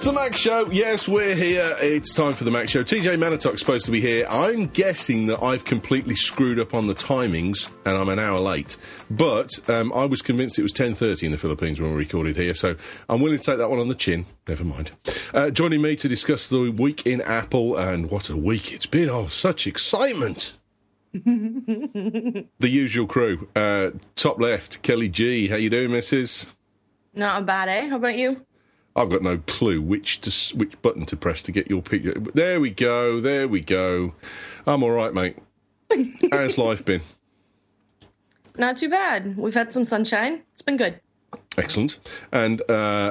It's the Mac Show. Yes, we're here. It's time for the Mac Show. TJ Manitok's supposed to be here. I'm guessing that I've completely screwed up on the timings and I'm an hour late. But I was convinced it was 10:30 in the Philippines when we recorded here, so I'm willing to take that one on the chin. Never mind. Joining me to discuss the week in Apple, and what a week it's been. Oh, such excitement. The usual crew. Top left, Kelly G. How you doing, missus? Not bad, eh? How about you? I've got no clue which button to press to get your picture. There we go. I'm all right, mate. How's life been? Not too bad. We've had some sunshine. It's been good. Excellent. And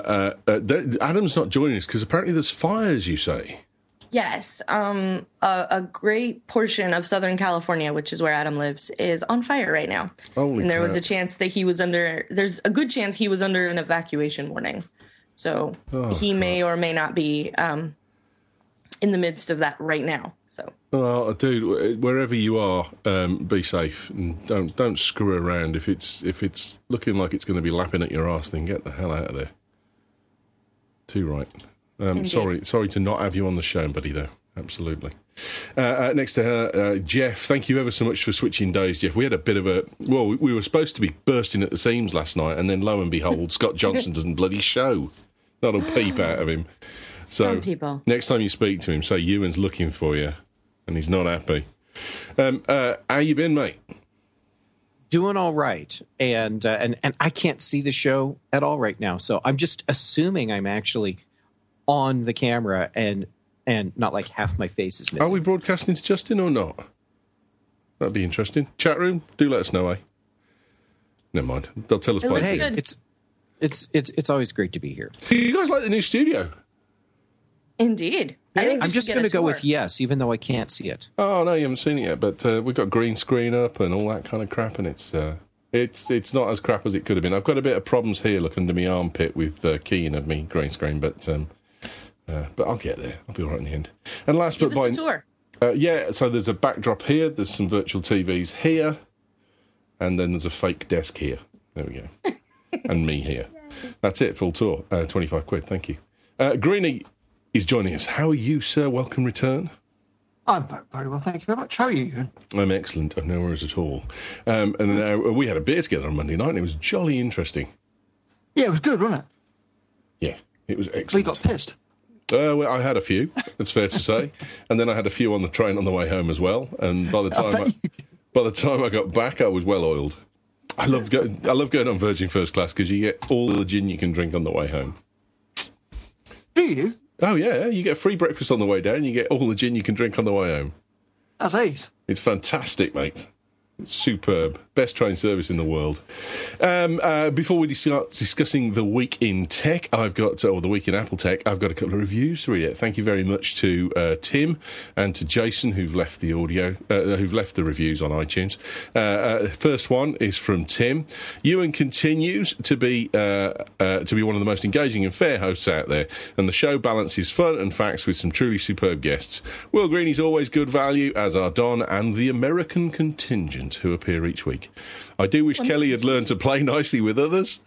Adam's not joining us because apparently there's fires, you say? Yes. A great portion of Southern California, which is where Adam lives, is on fire right now. Holy and there crap. was a chance that there's a good chance he was under an evacuation warning. So he may or may not be in the midst of that right now. So, well, dude, wherever you are, be safe and don't screw around. If it's looking like it's going to be lapping at your arse, then get the hell out of there. Too right. Sorry to not have you on the show, buddy. Though, absolutely. Next to her, Jeff. Thank you ever so much for switching days, Jeff. We had a bit of we were supposed to be bursting at the seams last night, and then lo and behold, Scott Johnson doesn't bloody show. Not a peep out of him. So next time you speak to him, say Ewan's looking for you, and he's not happy. How you been, mate? Doing all right, and I can't see the show at all right now, so I'm just assuming I'm actually on the camera and not like half my face is missing. Are we broadcasting to Justin or not? That'd be interesting. Chat room, do let us know, eh? Never mind. They'll tell us by hey, it's always great to be here. You guys like the new studio? Indeed. Yeah. I'm just going to go with yes, even though I can't see it. Oh, no, you haven't seen it yet, but we've got green screen up and all that kind of crap, and it's not as crap as it could have been. I've got a bit of problems here, look under my armpit with keying of me green screen, but I'll get there. I'll be all right in the end. And last Give us a tour. So there's a backdrop here, there's some virtual TVs here, and then there's a fake desk here. There we go. And me here. That's it, full tour. 25 quid, thank you. Greenie is joining us. How are you, sir? Welcome return. I'm very well, thank you very much. How are you? I'm excellent. I've no worries at all. And we had a beer together on Monday night, and it was jolly interesting. Yeah, it was good, wasn't it? Yeah, it was excellent. So you got pissed? Well, I had a few, it's fair to say. And then I had a few on the train on the way home as well. And by the time I got back, I was well oiled. I love going on Virgin First Class because you get all the gin you can drink on the way home. Do you? Oh, yeah. You get free breakfast on the way down. You get all the gin you can drink on the way home. That's ace. It's fantastic, mate. It's superb. Best train service in the world. Before we start discussing the week in tech, the week in Apple tech, I've got a couple of reviews to read. Thank you very much to Tim and to Jason who've left the reviews on iTunes. First one is from Tim. Ewan continues to be one of the most engaging and fair hosts out there, and the show balances fun and facts with some truly superb guests. Will Greenie's always good value, as are Don and the American contingent who appear each week. I do wish Kelly had learned to play nicely with others.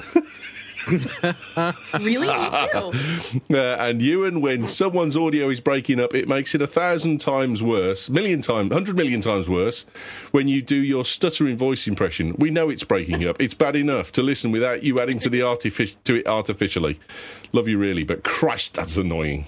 Really? Me too. And Ewan, when someone's audio is breaking up, it makes it 1,000 times worse, 100 million times worse, when you do your stuttering voice impression. We know it's breaking up. It's bad enough to listen without you adding to it artificially. Love you really, but Christ, that's annoying.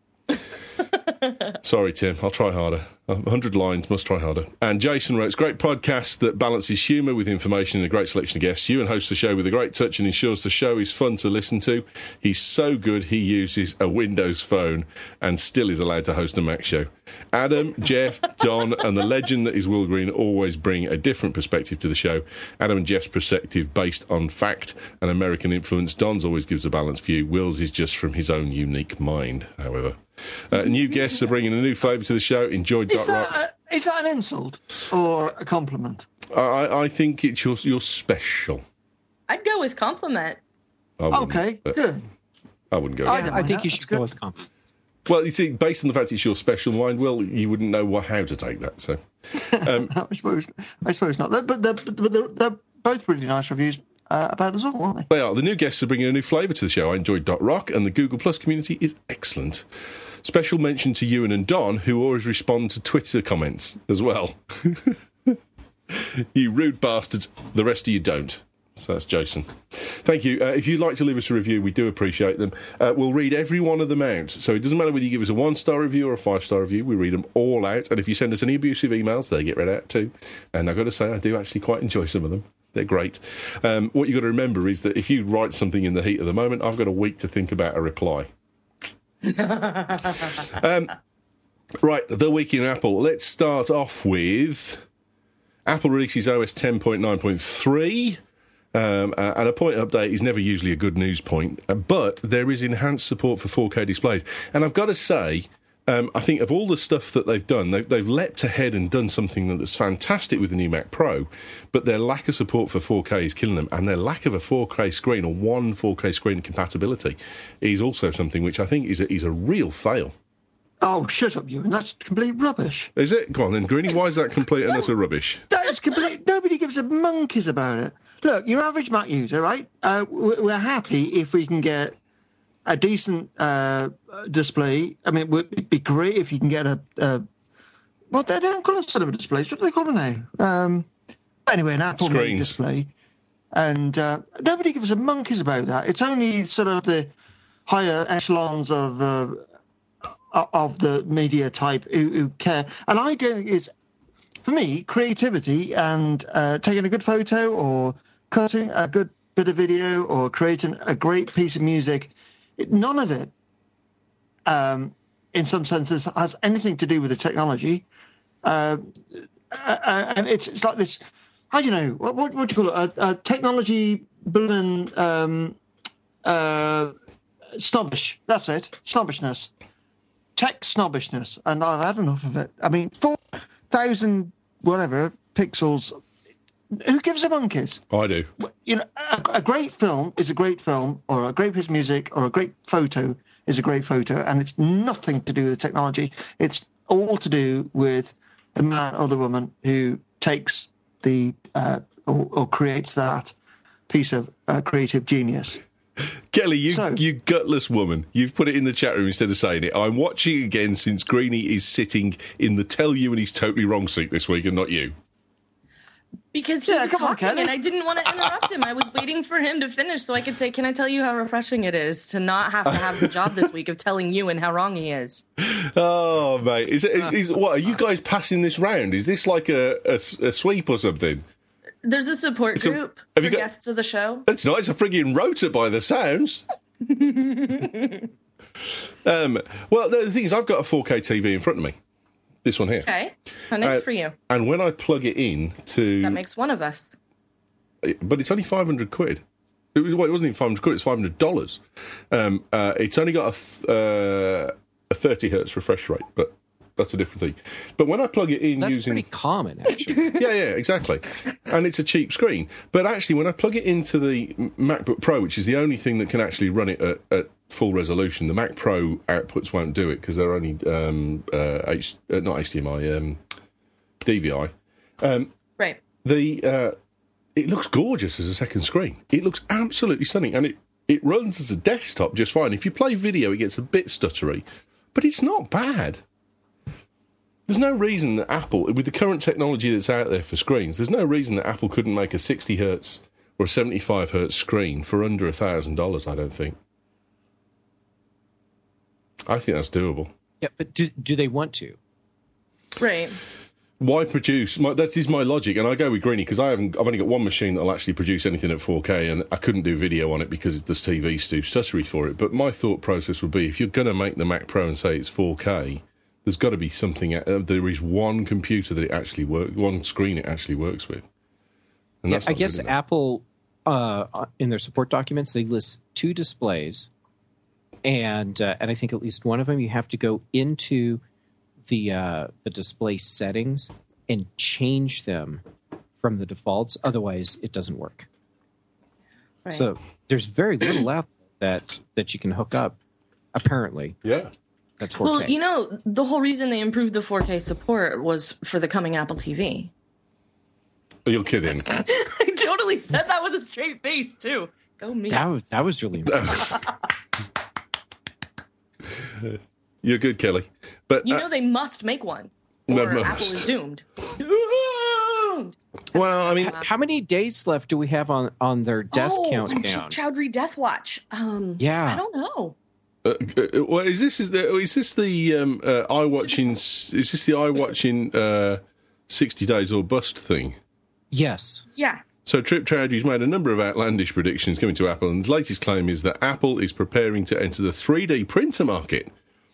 Sorry, Tim. I'll try harder. 100 lines, must try harder. And Jason wrote, it's a great podcast that balances humour with information and a great selection of guests. Ewan hosts the show with a great touch and ensures the show is fun to listen to. He's so good he uses a Windows phone and still is allowed to host a Mac show. Adam, Jeff, Don and the legend that is Will Green always bring a different perspective to the show. Adam and Jeff's perspective based on fact and American influence. Don's always gives a balanced view. Will's is just from his own unique mind, however. New guests are bringing a new flavour to the show. Enjoyed Is that an insult or a compliment? I think it's you're special. I'd go with compliment. Okay, good. I wouldn't go. I think you should go with compliment. Well, you see, based on the fact it's your special mind, Will, you wouldn't know how to take that. So, I suppose not. But they're both really nice reviews. about us all, aren't they? They are. The new guests are bringing a new flavour to the show. I enjoyed .rock, and the Google Plus community is excellent. Special mention to Ewan and Don, who always respond to Twitter comments as well. You rude bastards. The rest of you don't. So that's Jason. Thank you. If you'd like to leave us a review, we do appreciate them. We'll read every one of them out. So it doesn't matter whether you give us a 1-star review or a 5-star review. We read them all out. And if you send us any abusive emails, they get read out too. And I've got to say, I do actually quite enjoy some of them. They're great. What you've got to remember is that if you write something in the heat of the moment, I've got a week to think about a reply. Right, the week in Apple. Let's start off with Apple releases OS 10.9.3. And a point update is never usually a good news point, but there is enhanced support for 4K displays. And I've got to say, I think of all the stuff that they've done, they've leapt ahead and done something that's fantastic with the new Mac Pro, but their lack of support for 4K is killing them, and their lack of a 4K screen or one 4K screen compatibility is also something which I think is a real fail. Oh, shut up, Ewan. That's complete rubbish. Is it? Go on then, Greenie. Why is that complete and utter rubbish? That's complete. Nobody gives a monkeys about it. Look, your average Mac user, right? We're happy if we can get a decent display. I mean, it would be great if you can get a well, they don't call it cinema displays. What do they call them now? Anyway, an Apple made display. And nobody gives a monkeys about that. It's only sort of the higher echelons of the media type who care. And I don't think it's, for me, creativity and taking a good photo or cutting a good bit of video or creating a great piece of music, none of it, in some senses, has anything to do with the technology. And it's like this, how do you know, what do you call it, a technology blooming snobbish, that's it, snobbishness. Tech snobbishness, and I've had enough of it. I mean, 4,000 whatever pixels. Who gives a monkeys? I do. You know, a great film is a great film, or a great piece of music, or a great photo is a great photo, and it's nothing to do with the technology. It's all to do with the man or the woman who takes the or creates that piece of creative genius. Kelly, you gutless woman. You've put it in the chat room instead of saying it. I'm watching again since Greenie is sitting in the tell you and he's totally wrong seat this week and not you. Because he was talking and I didn't want to interrupt him. I was waiting for him to finish so I could say, can I tell you how refreshing it is to not have to have the job this week of telling you and how wrong he is? Oh, mate. What, are you guys passing this round? Is this like a sweep or something? There's a support group for guests of the show. It's not. It's a frigging rota by the sounds. Well, the thing is, I've got a 4K TV in front of me. This one here. Okay. How nice for you. And when I plug it in to... That makes one of us. But it's only 500 quid. It wasn't even 500 quid, it's $500. It's only got a 30 hertz refresh rate, but that's a different thing. But when I plug it in that's pretty common, actually. Yeah, exactly. And it's a cheap screen. But actually, when I plug it into the MacBook Pro, which is the only thing that can actually run it at full resolution, the Mac Pro outputs won't do it because they're only not HDMI, DVI. Right. It looks gorgeous as a second screen. It looks absolutely stunning, and it runs as a desktop just fine. If you play video, it gets a bit stuttery, but it's not bad. There's no reason that Apple, with the current technology that's out there for screens, there's no reason that Apple couldn't make a 60 hertz or a 75 hertz screen for under $1,000, I don't think. I think that's doable. Yeah, but do they want to? Right. Why produce? That is my logic, and I go with Greenie because I've only got one machine that'll actually produce anything at 4K, and I couldn't do video on it because the TV's too stuttery for it. But my thought process would be, if you're going to make the Mac Pro and say it's 4K, there's got to be something. There is one computer that it actually works, one screen it actually works with. And that's I guess Apple, in their support documents, they list 2 displays, and I think at least one of them you have to go into the display settings and change them from the defaults. Otherwise, it doesn't work. Right. So there's very little out that you can hook up. Apparently, yeah. That's 4K. Well, you know, the whole reason they improved the 4K support was for the coming Apple TV. You're kidding. totally said that with a straight face too. Go me. That was really impressive. You're good, Kelly. But they must make one, or Apple is doomed. Doomed. Well, I mean, how many days left do we have on their death countdown? Chowdhury Death Watch. Yeah, I don't know. Well, is this the iWatching? Is this the iWatching 60 Days or Bust thing? Yes. Yeah. So Trip Chowdhury's made a number of outlandish predictions coming to Apple, and his latest claim is that Apple is preparing to enter the 3D printer market.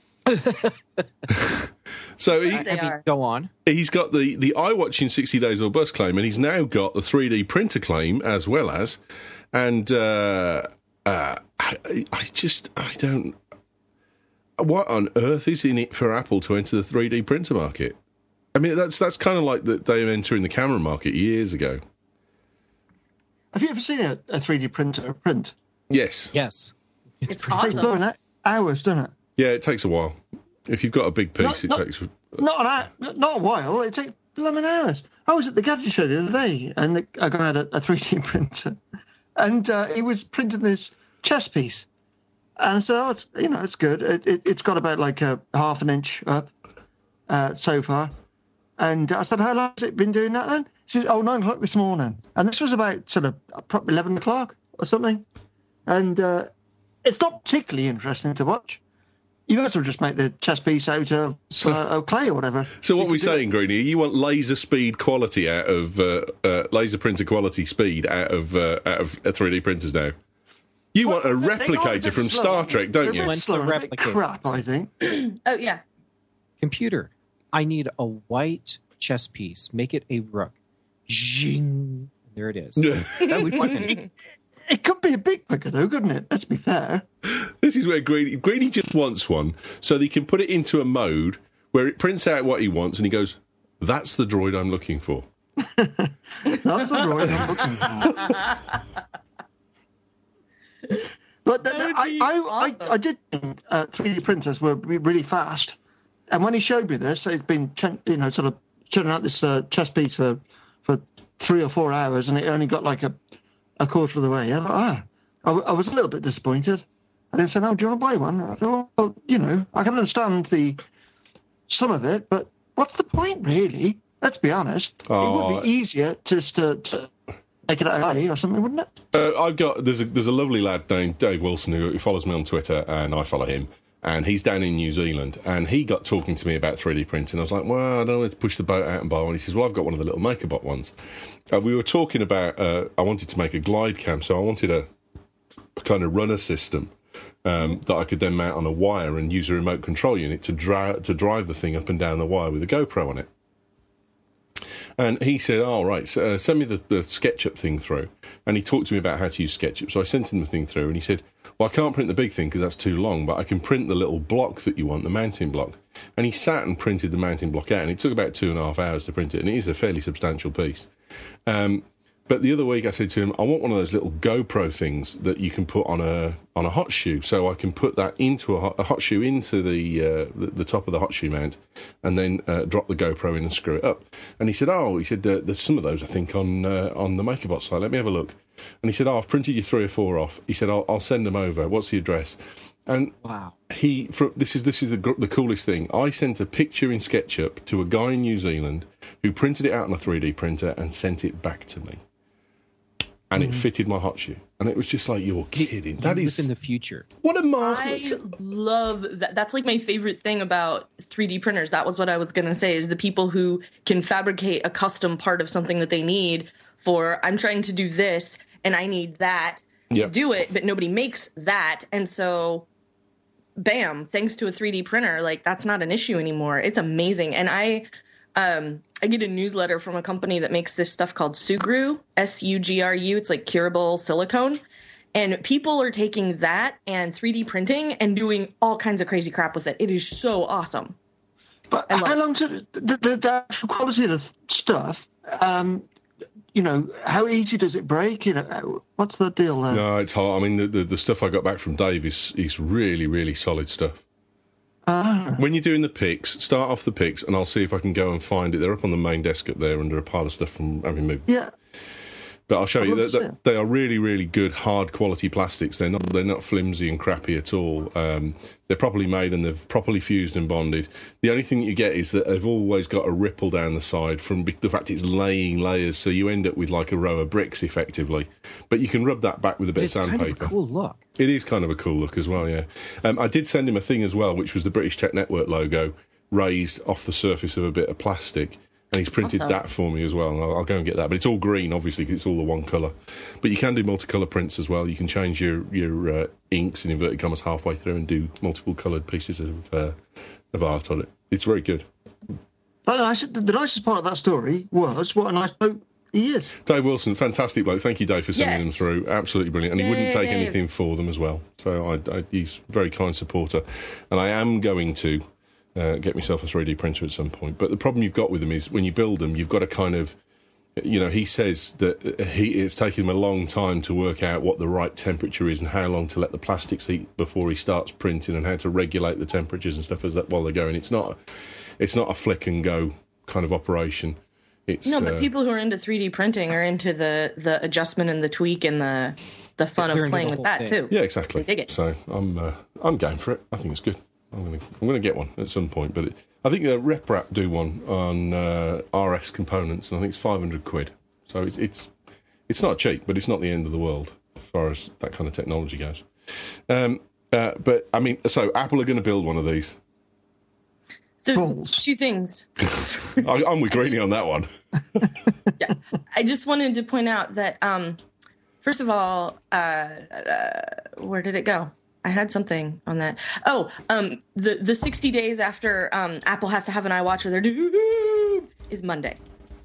So go on. He's got the iWatching 60 Days or Bust claim, and he's now got the 3D printer claim as well as, and I don't. What on earth is in it for Apple to enter the 3D printer market? I mean, that's kind of like that they entering the camera market years ago. Have you ever seen a 3D printer print? Yes. Yes. It's It awesome. takes hours, doesn't it? Yeah, it takes a while. If you've got a big piece, it takes... Not a while. It takes 11 hours. I was at the gadget show the other day, and a guy had a 3D printer, and he was printing this chess piece. And I said, "Oh, it's good. It's got about like a half an inch up so far." And I said, "How long has it been doing that then?" He says, 9 o'clock this morning. And this was about sort of probably 11 o'clock or something. And it's not particularly interesting to watch. You might as well just make the chess piece out of clay or whatever. So what we're saying, Greenie, you want laser speed quality out of laser printer quality speed out of 3D printers now. You want a replicator from Star Trek, don't you? When's the replicator? Crap, I think. Oh yeah. Computer, I need a white chess piece. Make it a rook. Zing. There it is. That would fucking... It could be a big quicker though, couldn't it? Let's be fair. This is where Greenie just wants one so that he can put it into a mode where it prints out what he wants and he goes, "That's the droid I'm looking for." That's the droid I'm looking for. But I did think 3D printers were really fast. And when he showed me this, it's been sort of churning out this chess piece for 3 or 4 hours, and it only got like a quarter of the way. I thought, I was a little bit disappointed. And then said, "Oh, do you want to buy one?" I thought, well, I can understand some of it, but what's the point, really? Let's be honest. It would be easier just to take it out or something, wouldn't it? There's a lovely lad named Dave Wilson who follows me on Twitter, and I follow him. And he's down in New Zealand, and he got talking to me about 3D printing. I was like, "Well, I don't know, let's push the boat out and buy one." He says, "Well, I've got one of the little MakerBot ones." We were talking about, I wanted to make a glide cam, so I wanted a kind of runner system that I could then mount on a wire and use a remote control unit to drive the thing up and down the wire with a GoPro on it. And he said, "Oh, right, so, send me the SketchUp thing through." And he talked to me about how to use SketchUp. So I sent him the thing through, and he said, "Well, I can't print the big thing because that's too long, but I can print the little block that you want, the mounting block." And he sat and printed the mounting block out, and it took about 2.5 hours to print it, and it is a fairly substantial piece. But the other week I said to him, "I want one of those little GoPro things that you can put on a hot shoe, so I can put that into a hot shoe into the top of the hot shoe mount, and then drop the GoPro in and screw it up." And he said, "There's some of those I think on the MakerBot site. Let me have a look." And he said, "I've printed you 3 or 4 off." He said, "I'll send them over. What's the address?" And wow, this is the coolest thing. I sent a picture in SketchUp to a guy in New Zealand who printed it out on a 3D printer and sent it back to me. And it fitted my hot shoe. And it was just like, you're kidding. That is in the future. What a I love that. That's like my favorite thing about 3D printers. That was what I was going to say, is the people who can fabricate a custom part of something that they need for, I'm trying to do this and I need that to do it, but nobody makes that. And so, bam, thanks to a 3D printer, like that's not an issue anymore. It's amazing. And I get a newsletter from a company that makes this stuff called Sugru, SUGRU. It's like curable silicone. And people are taking that and 3D printing and doing all kinds of crazy crap with it. It is so awesome. But how long to the actual quality of the stuff? How easy does it break? What's the deal there? No, it's hard. I mean, the stuff I got back from Dave is really, really solid stuff. When you're doing the pics, start off the pics, and I'll see if I can go and find it. They're up on the main desk up there under a pile of stuff from having moved. Yeah. But I'll show you love to see that they are really, really good, hard quality plastics. They're not flimsy and crappy at all. They're properly made and they've properly fused and bonded. The only thing that you get is that they've always got a ripple down the side from the fact it's laying layers, so you end up with like a row of bricks effectively. But you can rub that back with a bit of sandpaper. It's kind of a cool look. It is kind of a cool look as well, yeah. I did send him a thing as well, which was the British Tech Network logo raised off the surface of a bit of plastic. And he's printed that for me as well. And I'll go and get that. But it's all green, obviously, because it's all the one colour. But you can do multicolour prints as well. You can change your inks in inverted commas halfway through and do multiple coloured pieces of art on it. It's very good. But the nicest part of that story was what a nice bloke he is. Dave Wilson, fantastic bloke. Thank you, Dave, for sending them through. Absolutely brilliant. And he wouldn't take anything for them as well. So he's a very kind supporter. And I am going to get myself a 3D printer at some point. But the problem you've got with them is when you build them, you've got to kind of, he says that it's taken him a long time to work out what the right temperature is and how long to let the plastics heat before he starts printing and how to regulate the temperatures and stuff while they're going. It's not a flick and go kind of operation. But people who are into 3D printing are into the adjustment and the tweak and the fun of playing with that too. Yeah, exactly. They dig it. So I'm game for it. I think it's good. I'm going to get one at some point, but I think RepRap do one on RS components, and I think it's £500. So it's not cheap, but it's not the end of the world as far as that kind of technology goes. But I mean, so Apple are going to build one of these. So two things. I'm with Greeny on that one. Yeah, I just wanted to point out that first of all, where did it go? I had something on that. Oh, the 60 days after Apple has to have an iWatch or they're due is Monday.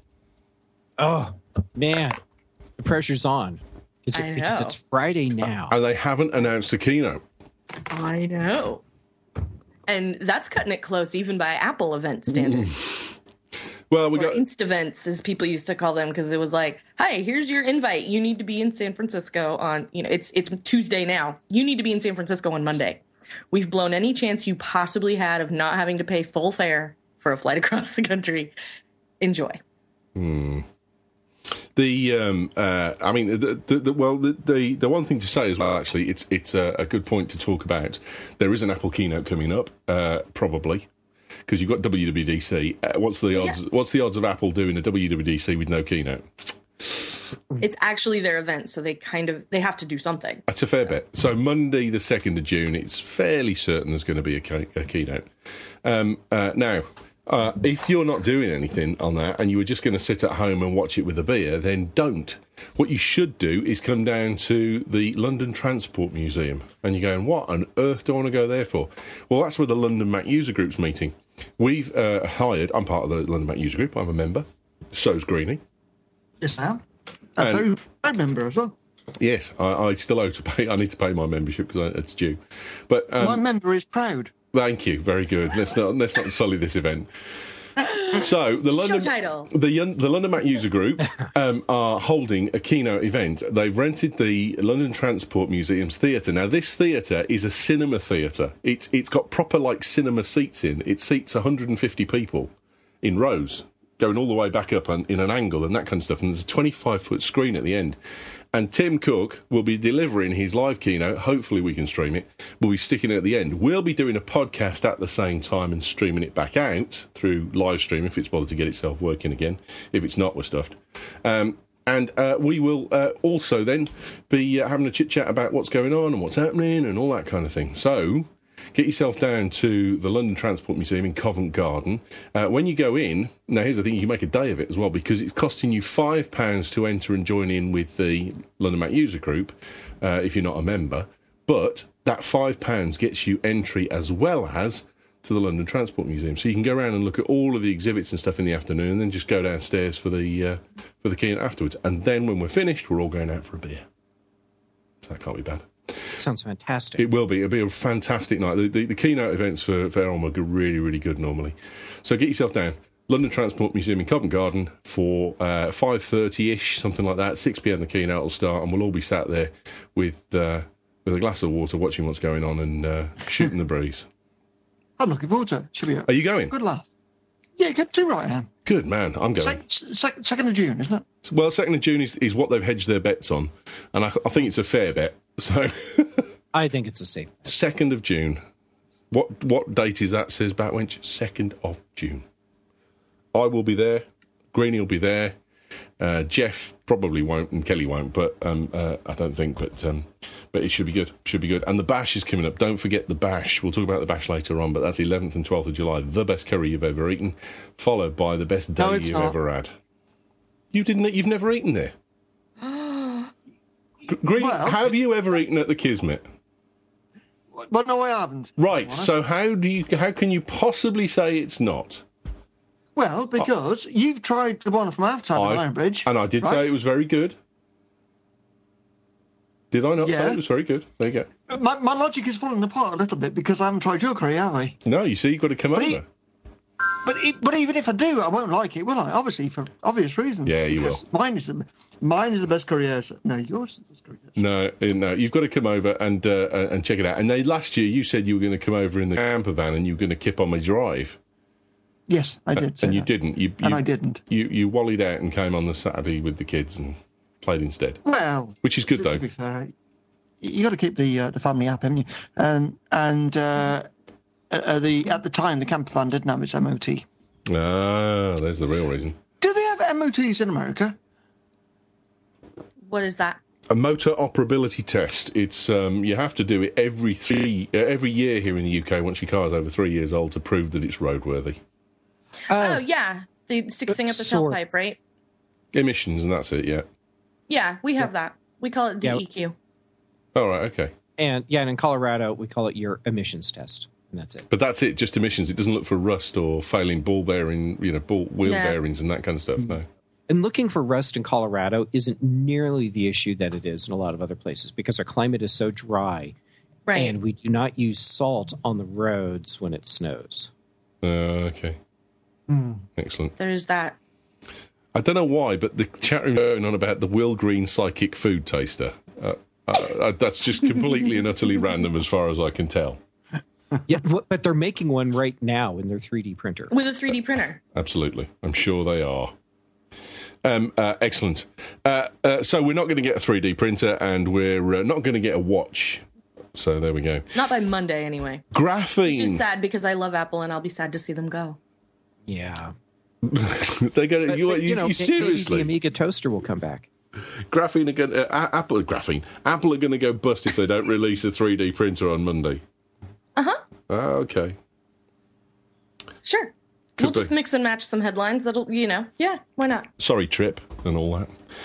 Oh, man. The pressure's on. Because it's Friday now. And they haven't announced a keynote. I know. And that's cutting it close, even by Apple event standards. Well, we got Instavents, as people used to call them, because it was like, "Hi, here's your invite. You need to be in San Francisco on, it's Tuesday now. You need to be in San Francisco on Monday. We've blown any chance you possibly had of not having to pay full fare for a flight across the country. Enjoy." The one thing to say as well, actually, it's a good point to talk about. There is an Apple keynote coming up, probably. Because you've got WWDC. What's the odds? Yeah. What's the odds of Apple doing a WWDC with no keynote? It's actually their event, so they have to do something. That's a fair bet. So Monday, the 2nd of June, it's fairly certain there's going to be a keynote. Now, if you're not doing anything on that and you were just going to sit at home and watch it with a beer, then don't. What you should do is come down to the London Transport Museum. And you're going, what on earth do I want to go there for? Well, that's where the London Mac User Group's meeting. We've hired, I'm part of the London Mac User Group, I'm a member. So's Greeny. Yes, I am. A very proud member as well. Yes, I still owe to pay. I need to pay my membership because it's due. But my member is proud. Thank you. Very good. Let's not sully this event. So the London Mac User Group are holding a keynote event. They've rented the London Transport Museum's theatre. Now, this theatre is a cinema theatre. It's got proper like cinema seats in. It seats 150 people in rows, going all the way back up in an angle and that kind of stuff. And there's a 25-foot screen at the end. And Tim Cook will be delivering his live keynote. Hopefully we can stream it. We'll be sticking it at the end. We'll be doing a podcast at the same time and streaming it back out through live stream if it's bothered to get itself working again. If it's not, we're stuffed. And we will also then be having a chit-chat about what's going on and what's happening and all that kind of thing. So get yourself down to the London Transport Museum in Covent Garden. When you go in, now here's the thing, you can make a day of it as well because it's costing you £5 to enter and join in with the London Mac User Group if you're not a member. But that £5 gets you entry as well as to the London Transport Museum. So you can go around and look at all of the exhibits and stuff in the afternoon and then just go downstairs for the keynote afterwards. And then when we're finished, we're all going out for a beer. So that can't be bad. Sounds fantastic. It will be. It'll be a fantastic night. The keynote events for Elm are really, really good normally. So get yourself down. London Transport Museum in Covent Garden for 5:30ish, something like that. 6 p.m. the keynote will start, and we'll all be sat there with a glass of water, watching what's going on and shooting the breeze. I'm looking forward to it. Should be. Are you going? Good laugh. Yeah, get 2 right, Anne. Good man. I'm going. 2nd of June, isn't it? Well, 2nd of June is what they've hedged their bets on, and I think it's a fair bet. So, I think it's a safe. 2nd of June. What date is that, says Batwench? 2nd of June. I will be there. Greenie will be there. Jeff probably won't, and Kelly won't, but I don't think. But it should be good. Should be good. And the Bash is coming up. Don't forget the Bash. We'll talk about the Bash later on, but that's 11th and 12th of July. The best curry you've ever eaten, followed by the best day you've ever had. You've never eaten there. Greenie, have you ever eaten at the Kismet? Well, no, I haven't. Right. So how can you possibly say it's not? Well, because you've tried the one from Halftime at Ironbridge. And I did say it was very good. Did I not say it was very good? There you go. My logic is falling apart a little bit because I haven't tried your curry, have I? No, you see, you've got to come over. But even if I do, I won't like it, will I? Obviously, for obvious reasons. Yeah, you will. Mine is the best curry house. No, yours is the best curry house. No, you've got to come over and check it out. And last year you said you were going to come over in the camper van and you were going to kip on my drive. Yes, I did. And you didn't. I didn't. You wallied out and came on the Saturday with the kids and played instead. Well, which is good though. To be fair, you got to keep the family app, haven't you? At the time, the camper van didn't have its MOT. Ah, there's the real reason. Do they have MOTs in America? What is that? A motor operability test. It's you have to do it every year here in the UK once your car's over 3 years old to prove that it's roadworthy. Oh yeah, the stick thing at the tailpipe, right? Emissions, and that's it. Yeah. Yeah, we have that. We call it DEQ. All right. Okay. And in Colorado we call it your emissions test, and that's it. But that's it, just emissions. It doesn't look for rust or failing ball bearing, wheel bearings and that kind of stuff. No. And looking for rust in Colorado isn't nearly the issue that it is in a lot of other places because our climate is so dry, right? And we do not use salt on the roads when it snows. Okay. Excellent. There's that. I don't know why, but the chat room going on about the Will Green psychic food taster. That's just completely and utterly random as far as I can tell. Yeah, but they're making one right now in their 3D printer. With a 3D printer. Absolutely. I'm sure they are. Excellent. So we're not going to get a 3D printer and we're not going to get a watch. So there we go. Not by Monday, anyway. Graphene. Which is sad because I love Apple and I'll be sad to see them go. Yeah. They're going to... You seriously? Maybe the Amiga toaster will come back. Apple are going to go bust if they don't release a 3D printer on Monday. Uh-huh. Okay. Sure. We'll just mix and match some headlines. That'll, yeah, why not? Sorry, Trip, and all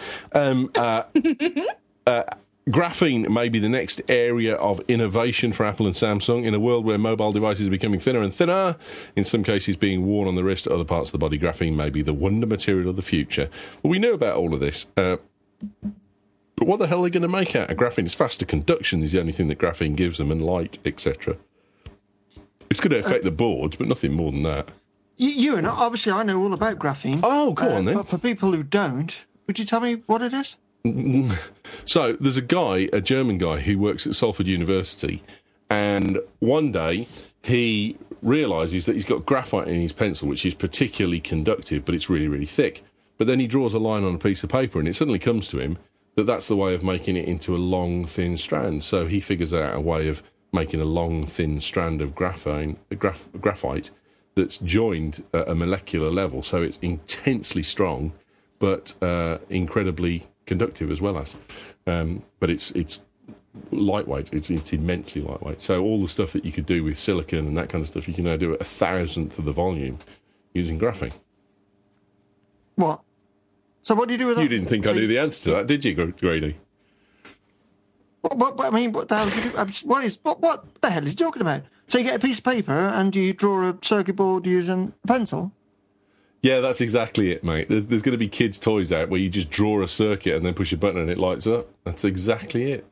that. Graphene may be the next area of innovation for Apple and Samsung in a world where mobile devices are becoming thinner and thinner, in some cases being worn on the wrist, other parts of the body. Graphene may be the wonder material of the future. Well, we know about all of this. But what the hell are they going to make out of graphene? It's faster conduction is the only thing that graphene gives them, and light, etc. It's going to affect the boards, but nothing more than that. You and obviously I know all about graphene. Oh, go on then. But for people who don't, would you tell me what it is? So there's a German guy who works at Salford University, and one day he realises that he's got graphite in his pencil, which is particularly conductive, but it's really, really thick. But then he draws a line on a piece of paper, and it suddenly comes to him that that's the way of making it into a long, thin strand. So he figures out a way of making a long, thin strand of graphite that's joined at a molecular level, so it's intensely strong, but incredibly conductive as well as. But it's lightweight. It's immensely lightweight. So all the stuff that you could do with silicon and that kind of stuff, you can now do at 1,000th of the volume using graphene. What? So what do you do with that? You didn't think I knew the answer to that, did you, Grady? What the hell do you do? What the hell is he talking about? So you get a piece of paper and you draw a circuit board using a pencil? Yeah, that's exactly it, mate. There's going to be kids' toys out where you just draw a circuit and then push a button and it lights up. That's exactly it.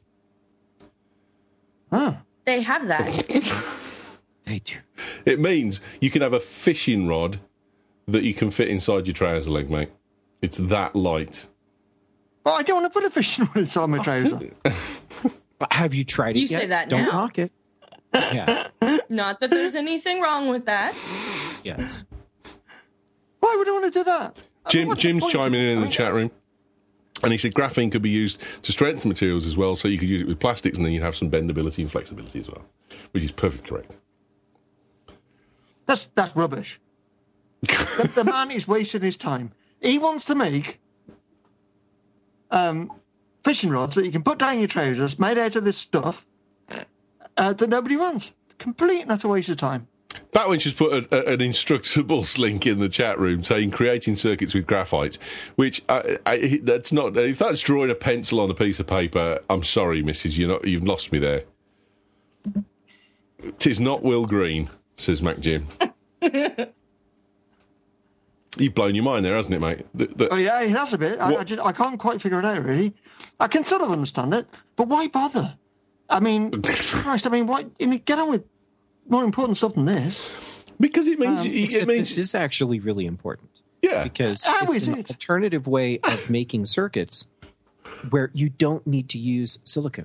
Huh. They have that. They do. It means you can have a fishing rod that you can fit inside your trouser leg, mate. It's that light. Well, I don't want to put a fishing rod inside my trouser. Have you tried it You yet? say that Don't now. knock it. Yeah. Not that there's anything wrong with that. Yes. Why would I want to do that? Jim's chiming in the chat room. And he said graphene could be used to strengthen materials as well, so you could use it with plastics and then you'd have some bendability and flexibility as well, which is perfectly correct. That's rubbish. The man is wasting his time. He wants to make fishing rods that you can put down your trousers made out of this stuff that nobody wants. Complete and utter waste of time. Batwinch has put an Instructables link in the chat room saying creating circuits with graphite, which that's not. If that's drawing a pencil on a piece of paper, I'm sorry, Mrs. You've lost me there. 'Tis not Will Green, says Mac Jim. You've blown your mind there, hasn't it, mate? Oh yeah, it has a bit. I can't quite figure it out really. I can sort of understand it, but why bother? I mean, Christ, why? Get on with more important stuff than this. Because it means this is actually really important. Yeah, because it's an alternative way of making circuits where you don't need to use silicone.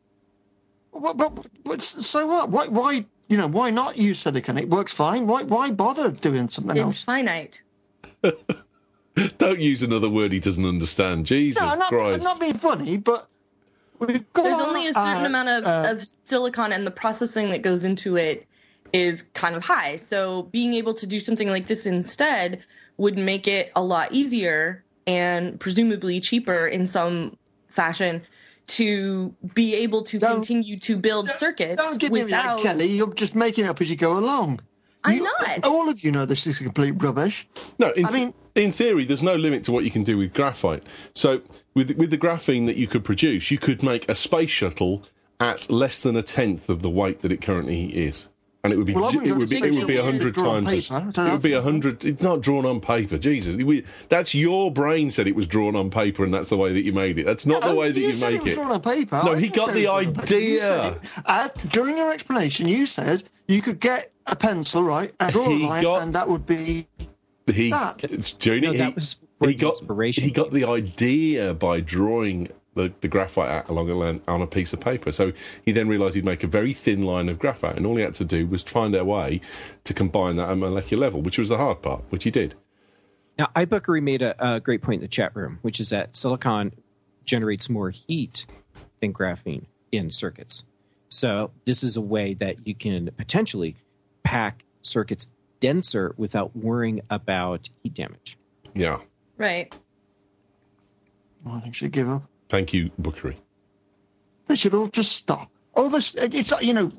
But so what? Why? Why not use silicone? It works fine. Why bother doing something else? It's finite. Don't use another word he doesn't understand. Jesus Christ! I'm not being funny, but there's only a certain amount of silicon, and the processing that goes into it is kind of high. So being able to do something like this instead would make it a lot easier and presumably cheaper in some fashion to be able to continue to build circuits. Don't give me that, Kelly. You're just making it up as you go along. I'm not. All of you know this is complete rubbish. No, in theory, there's no limit to what you can do with graphite. So with the graphene that you could produce, you could make a space shuttle at less than a tenth of the weight that it currently is. And it would be 100 times. It would be 100. It's not drawn on paper. Jesus, that's your brain said it was drawn on paper, and that's the way that you made it. That's not the way that you make it. It was drawn on paper. No, he got the idea. During your explanation, you said you could get a pencil, right, and draw a line, and that would be that. It's Junior. That was he got inspiration. He got the idea by drawing the graphite out on a piece of paper. So he then realised he'd make a very thin line of graphite, and all he had to do was find a way to combine that at molecular level, which was the hard part, which he did. Now, iBookery made a great point in the chat room, which is that silicon generates more heat than graphene in circuits. So this is a way that you can potentially pack circuits denser without worrying about heat damage. Yeah. Right. Well, I think she should give up. Thank you, Bookery. They should all just stop. All this, it's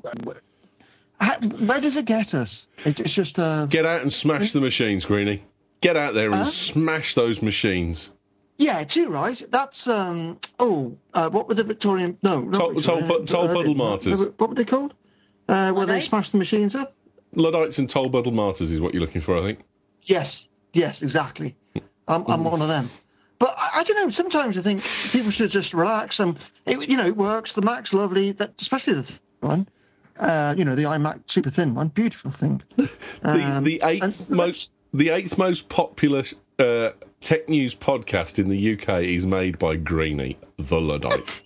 where does it get us? It's just get out and smash the machines, Greenie. Get out there and smash those machines. Yeah, too right. That's what were the Victorian? No, Tolpuddle martyrs. What were they called? Where they smashed the machines up? Luddites and Tolpuddle martyrs is what you're looking for, I think. Yes, exactly. I'm one of them. But I don't know. Sometimes I think people should just relax, and it works. The Mac's lovely, especially the one. The iMac super thin one, beautiful thing. The eighth most popular tech news podcast in the UK is made by Greenie, the Luddite.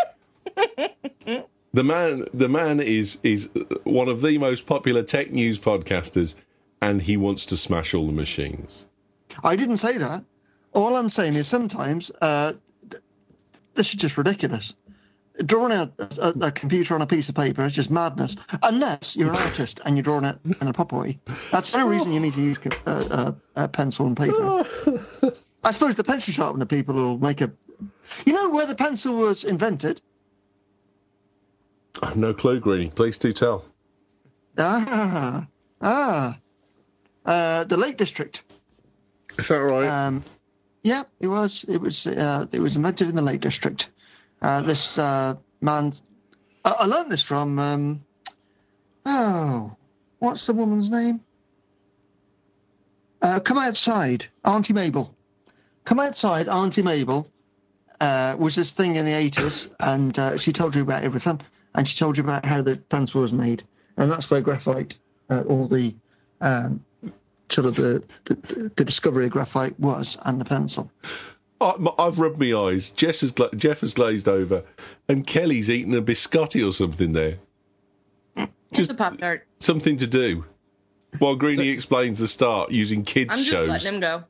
The man is one of the most popular tech news podcasters, and he wants to smash all the machines. I didn't say that. All I'm saying is sometimes this is just ridiculous. Drawing out a computer on a piece of paper is just madness, unless you're an artist and you're drawing it in a proper way. That's the only reason you need to use pencil and paper. I suppose the pencil sharpener people will make a... You know where the pencil was invented? I have no clue, Greenie. Please do tell. The Lake District. Is that right? Yeah, it was. It was invented in the Lake District. This man, I learned this from. What's the woman's name? Come Outside, Auntie Mabel. Come Outside, Auntie Mabel was this thing in the 80s, and she told you about everything, and she told you about how the pencil was made, and that's where graphite, all the sort of the discovery of graphite was, and the pencil. I've rubbed my eyes. Jeff has glazed over, and Kelly's eaten a biscotti or something there. Just a Pop-Tart. Something to do. While Greenie explains the start using kids' I'm just shows. letting him go.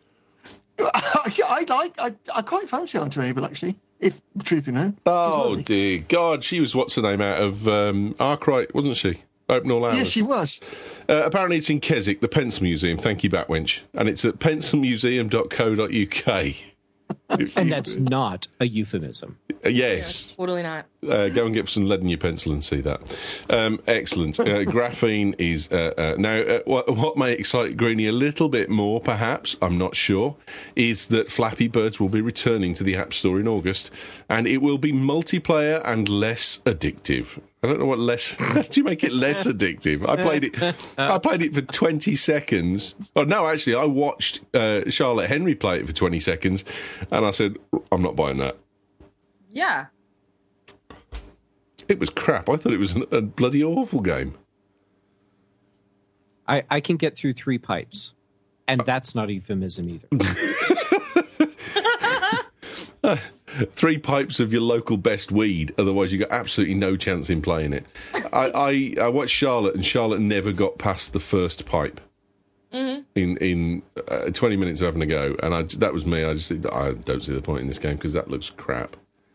I quite fancy Auntie Mabel, actually, if the truth be known. Oh, dear God. She was, what's her name, out of Arkwright, wasn't she? Open All Hours. Yes, she was. Apparently it's in Keswick, the Pencil Museum. Thank you, Batwench. And it's at pencilmuseum.co.uk. And that's not a euphemism. Yes. Yeah, totally not. Go and get some lead in your pencil and see that. Excellent. Graphene is... now, what may excite Greenie a little bit more, perhaps, I'm not sure, is that Flappy Birds will be returning to the App Store in August, and it will be multiplayer and less addictive. I don't know what less... How do you make it less addictive? I played it for 20 seconds. Oh, no, actually, I watched Charlotte Henry play it for 20 seconds, and I said, I'm not buying that. Yeah. It was crap. I thought it was a bloody awful game. I can get through 3 pipes, and that's not euphemism either. 3 pipes of your local best weed, otherwise you got absolutely no chance in playing it. I watched Charlotte, and Charlotte never got past the first pipe. Mm-hmm. In 20 minutes of having a go, and that was me. I don't see the point in this game because that looks crap.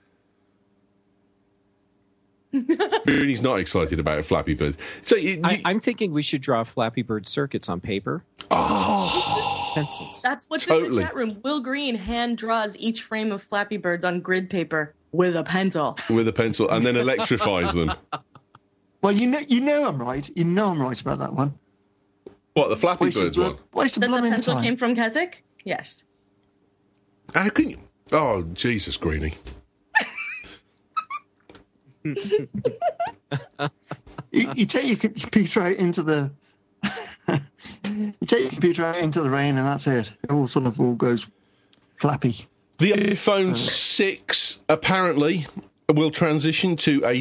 He's not excited about Flappy Birds. So I'm thinking we should draw Flappy Bird circuits on paper. Oh, pencils. That's what's in the chat room. Will Green hand draws each frame of Flappy Birds on grid paper with a pencil. With a pencil, and then electrifies them. Well, you know I'm right. You know I'm right about that one. What, the Flappy Birds one? Waste of That the blooming pencil time. came from Keswick? Yes. How can you... Oh, Jesus, Greenie. You take your computer out into the rain, and that's it. It all goes flappy. The iPhone 6 apparently will transition to a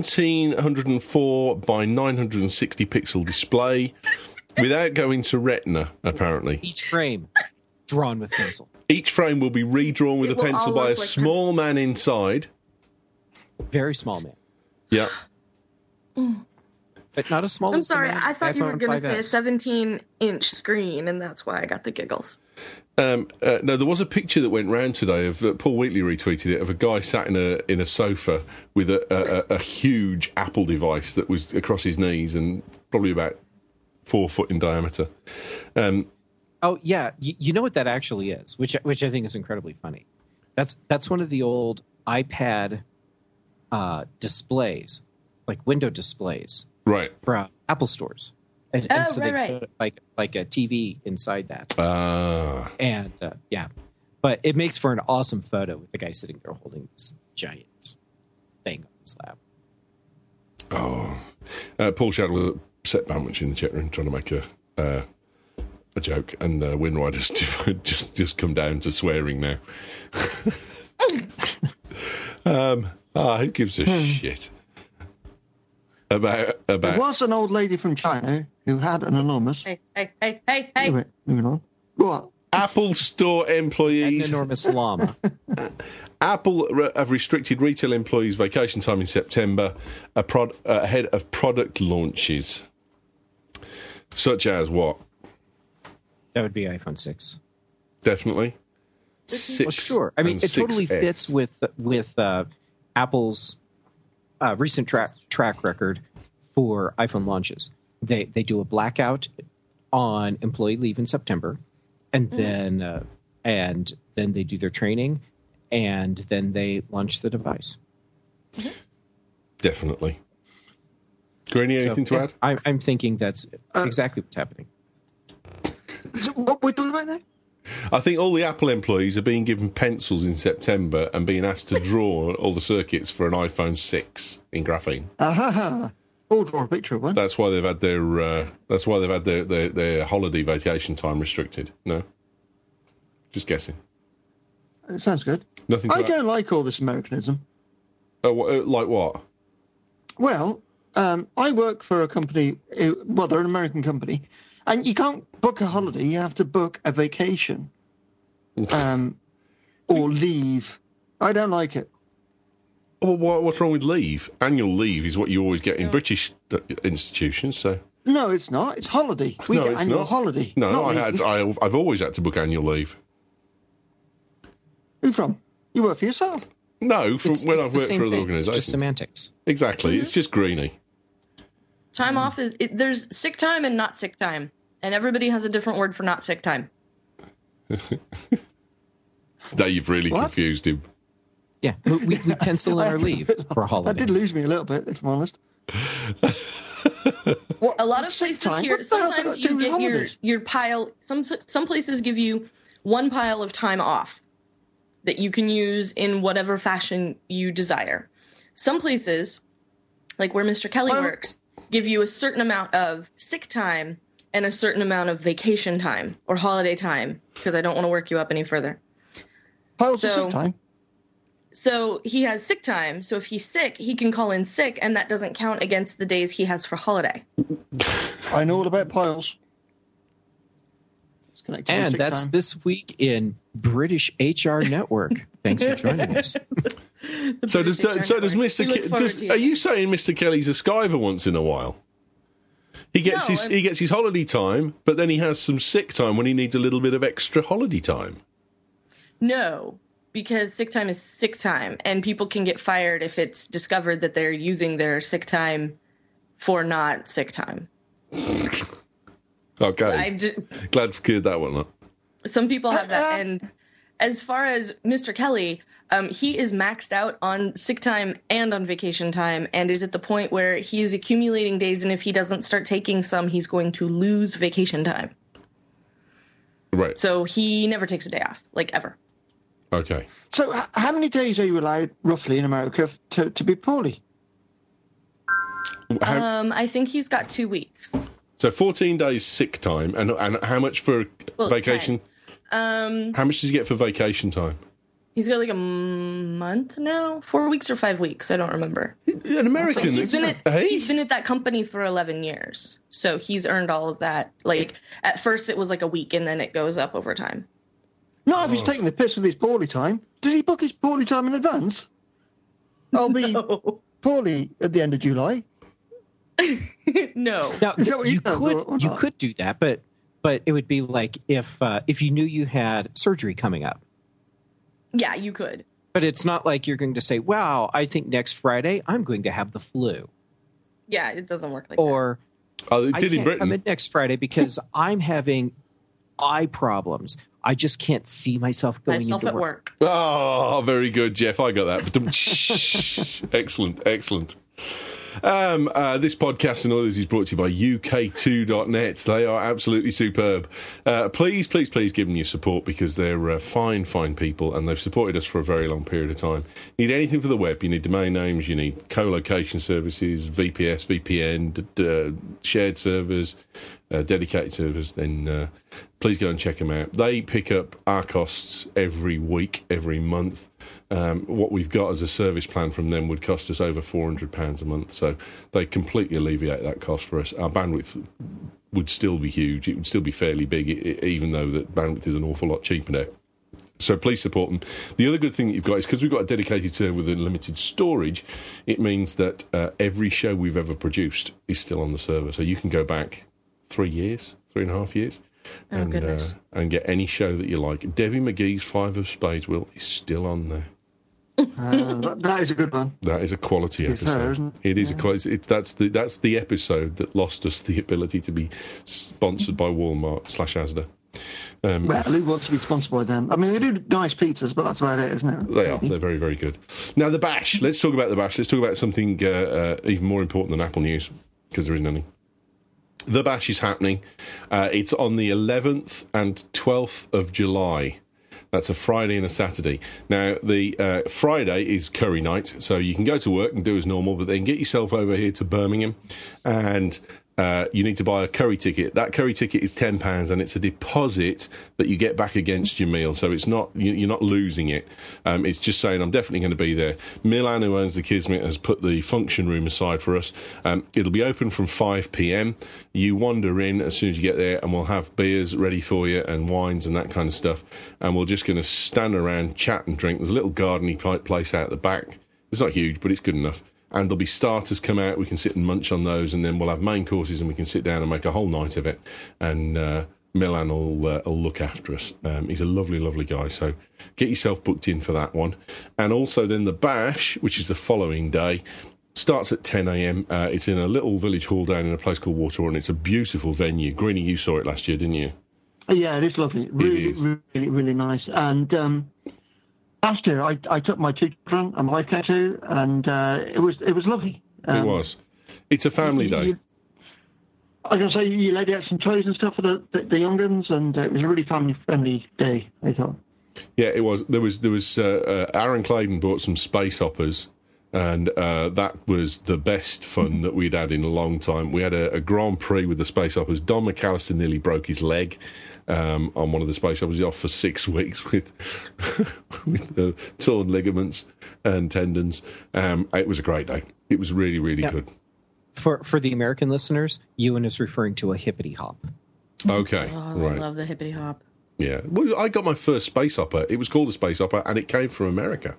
1704 by 960 pixel display without going to Retina. Apparently, Each frame drawn with pencil. each frame will be redrawn with a It will pencil all by a look like small man inside. Very small man. Yeah. But not as small I'm as the sorry. man- I thought you were iPhone going to say a 5S. 17-inch screen, and that's why I got the giggles. No, there was a picture that went round today of Paul Wheatley retweeted it of a guy sat in a sofa with a huge Apple device that was across his knees and probably about 4 foot in diameter. Oh yeah, you know what that actually is, which I think is incredibly funny. That's one of the old iPad displays, like window displays, Right. for Apple stores. And so they right. put like a TV inside that. Ah. And yeah, but it makes for an awesome photo with the guy sitting there holding this giant thing on his lap. Oh. Paul Shadow set Bandwich in the chat room trying to make a joke, and Windrider's just come down to swearing now. Who gives a shit about? There was an old lady from China who had an enormous. Hey. Anyway, moving on. What? Apple Store An employees. enormous llama. Apple have restricted retail employees' vacation time in September ahead of product launches, such as what? That would be iPhone 6. Definitely. 6. Well, sure. I mean, and it totally 6S. fits with Apple's recent track record for iPhone launches. They do a blackout on employee leave in September, and then they do their training, and then they launch the device. Definitely. Greenie, anything to add? I'm thinking that's exactly what's happening. So what we're talking about now? I think all the Apple employees are being given pencils in September and being asked to draw all the circuits for an iPhone 6 in graphene. Or draw a picture of one. That's why they've had their holiday vacation time restricted. No, just guessing. It sounds good. Nothing. I don't like all this Americanism. Like what? Well, I work for a company. Well, they're an American company, and you can't book a holiday. You have to book a vacation, or leave. I don't like it. Well, what's wrong with leave? Annual leave is what you always get in British institutions. So No, it's not. It's holiday. We get it's annual not. holiday. No, not me. I've always had to book annual leave. Who from? You work for yourself. No, from when I've the worked same for other thing. organisations. It's just semantics. Exactly. It's just greeny. Time off is there's sick time and not sick time, and everybody has a different word for not sick time. Now you've really What? confused him. Yeah, we pencil in our leave for a holiday. That did lose me a little bit, if I'm honest. A lot of Sick places time? here, What the hell's that got sometimes to do you with get holidays? your pile. Some places give you one pile of time off that you can use in whatever fashion you desire. Some places, like where Mr. Kelly works, give you a certain amount of sick time and a certain amount of vacation time or holiday time, because I don't want to work you up any further. Piles of So- sick time. So he has sick time. So if he's sick, he can call in sick, and that doesn't count against the days he has for holiday. I know all about piles. It's connected to And sick that's time. this week in British HR Network. Thanks for joining us. So does Mr. We look forward to Are it. you saying Mr. Kelly's a skiver once in a while? He gets No, he gets his holiday time, but then he has some sick time when he needs a little bit of extra holiday time. No, because sick time is sick time, and people can get fired if it's discovered that they're using their sick time for not sick time. Okay, glad we cleared that one up. Some people have that. And as far as Mr. Kelly, he is maxed out on sick time and on vacation time, and is at the point where he is accumulating days, and if he doesn't start taking some, he's going to lose vacation time. Right. So he never takes a day off, like ever. Okay. So how many days are you allowed, roughly, in America to be poorly? I think he's got 2 weeks. So 14 days sick time, and how much for vacation? 10. How much does he get for vacation time? He's got like a month now, 4 weeks or 5 weeks. I don't remember. An American. But he's hey? been at that company for 11 years. So he's earned all of that. Like at first it was like a week, and then it goes up over time. Not if he's taking the piss with his poorly time. Does he book his poorly time in advance? I'll be poorly at the end of July. No. Now, Is that what he you does, or you not? could do that, but it would be like if you knew you had surgery coming up. Yeah, you could. But it's not like you're going to say, "Wow, I think next Friday I'm going to have the flu," Yeah, it doesn't work like or Oh, it "I did in can't come Britain. in next Friday because I'm having eye problems. I just can't see myself that. going Myself into at work. Oh, very good, Jeff. I got that. Excellent, excellent. This podcast and all this is brought to you by UK2.net. They are absolutely superb. Please give them your support, because they're fine people, and they've supported us for a very long period of time. You need anything for the web, you need domain names, you need co-location services, VPS, VPN, shared servers, dedicated servers, then please go and check them out. They pick up our costs every week, every month. What we've got as a service plan from them would cost us over £400 a month, so they completely alleviate that cost for us. Our bandwidth would still be huge. It would still be fairly big, even though that bandwidth is an awful lot cheaper now. So please support them. The other good thing that you've got is, because we've got a dedicated server with unlimited storage, it means that every show we've ever produced is still on the server. So you can go back 3.5 years, and goodness. And get any show that you like. Debbie McGee's Five of Spades, Will, is still on there. That is a good one. That is a quality be episode. fair, isn't It is a quality. That's the episode that lost us the ability to be sponsored by Walmart/Asda. Well, who wants to be sponsored by them? I mean, they do nice pizzas, but that's about it, isn't it? They are. They're very, very good. Now, the Bash. Let's talk about the Bash. Let's talk about something even more important than Apple News, because there isn't any. The Bash is happening. It's on the 11th and 12th of July. That's a Friday and a Saturday. Now, the Friday is curry night, so you can go to work and do as normal, but then get yourself over here to Birmingham, and you need to buy a curry ticket. That curry ticket is £10, and it's a deposit that you get back against your meal, so it's not you're not losing it. It's just saying, I'm definitely going to be there. Milan, who owns the Kismet, has put the function room aside for us. It'll be open from 5 p.m. You wander in as soon as you get there, and we'll have beers ready for you and wines and that kind of stuff, and we're just going to stand around, chat and drink. There's a little gardeny place out the back. It's not huge, but it's good enough. and there'll be starters come out. We can sit and munch on those, and then we'll have main courses, and we can sit down and make a whole night of it. And Milan will look after us. He's a lovely, lovely guy. So get yourself booked in for that one. And also then the bash, which is the following day, starts at 10 a.m. It's in a little village hall down in a place called Waterhorn. It's a beautiful venue. Greenie, you saw it last year, didn't you? Yeah, it is lovely. Really nice. And last year, I took my two children and my wife there too, and it was lovely. It was. It's a family day. I was going to say, you laid out some toys and stuff for the young ones, and it was a really family-friendly day, I thought. Yeah, it was. There was Aaron Claydon bought some space hoppers, and that was the best fun that we'd had in a long time. We had a Grand Prix with the space hoppers. Don McAllister nearly broke his leg on one of the space hoppers. He was off for 6 weeks with torn ligaments and tendons. It was a great day. It was really, really good. For the American listeners, Ewan is referring to a hippity hop. Okay, right. I love the hippity hop. Yeah, well, I got my first space hopper. It was called a space hopper, and it came from America.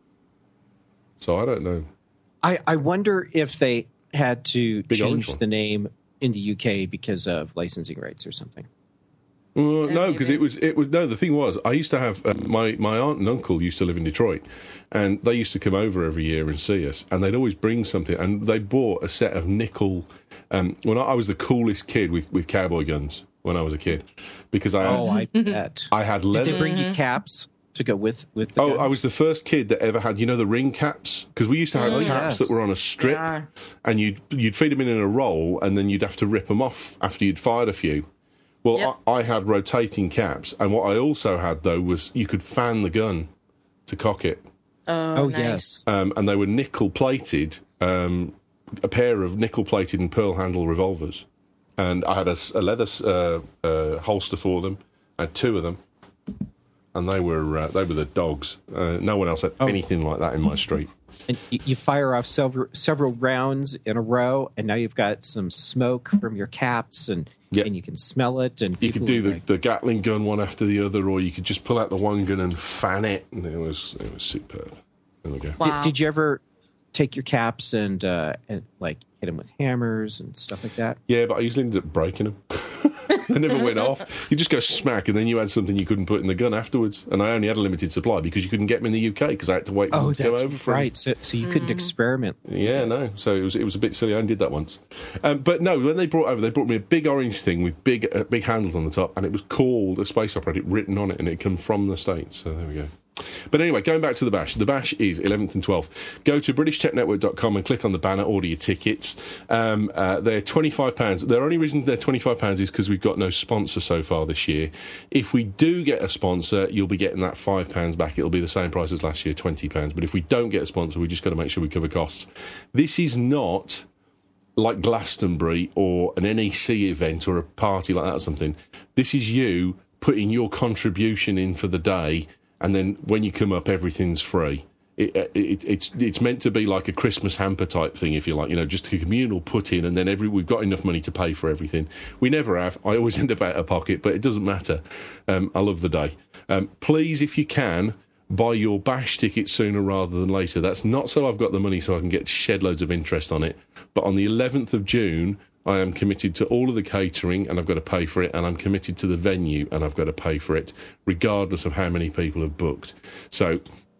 So I don't know. I wonder if they had to change the name in the UK because of licensing rights or something. No, because it was no. The thing was, I used to have my aunt and uncle used to live in Detroit, and they used to come over every year and see us, and they'd always bring something, and they bought a set of nickel. When I was the coolest kid with cowboy guns when I was a kid, because I bet I had leather. Did they bring you caps to go with the guns? I was the first kid that ever had, the ring caps, because we used to have caps that were on a strip, and you'd feed them in a roll, and then you'd have to rip them off after you'd fired a few. Well, I had rotating caps, and what I also had, though, was you could fan the gun to cock it. Oh, nice. yes. And they were nickel-plated, a pair of nickel-plated and pearl-handle revolvers. And I had a leather holster for them. I had two of them, and they were the dogs. No one else had anything like that in my street. And you fire off several rounds in a row, and now you've got some smoke from your caps, and you can smell it. And you could do the Gatling gun one after the other, or you could just pull out the one gun and fan it, and it was superb. There we go. Wow. Did you ever take your caps and like hit them with hammers and stuff like that? Yeah, but I usually ended up breaking them. They never went off. You just go smack, and then you had something you couldn't put in the gun afterwards. And I only had a limited supply because you couldn't get them in the UK because I had to wait for them to go over. Right, so you couldn't experiment. Yeah, no. So it was a bit silly. I only did that once. But no, when they brought me a big orange thing with big handles on the top, and it was called a space opera. It written on it, and it come from the States. So there we go. But anyway, going back to the bash. The bash is 11th and 12th. Go to BritishTechNetwork.com and click on the banner, order your tickets. They're £25. The only reason they're £25 is because we've got no sponsor so far this year. If we do get a sponsor, you'll be getting that £5 back. It'll be the same price as last year, £20. But if we don't get a sponsor, we just got to make sure we cover costs. This is not like Glastonbury or an NEC event or a party like that or something. This is you putting your contribution in for the day, and then when you come up, everything's free. It's meant to be like a Christmas hamper type thing, if you like, just a communal put in, and then we've got enough money to pay for everything. We never have. I always end up out of pocket, but it doesn't matter. I love the day. Please, if you can, buy your bash ticket sooner rather than later. That's not so I've got the money so I can get shed loads of interest on it, but on the 11th of June, I am committed to all of the catering, and I've got to pay for it, and I'm committed to the venue, and I've got to pay for it, regardless of how many people have booked. So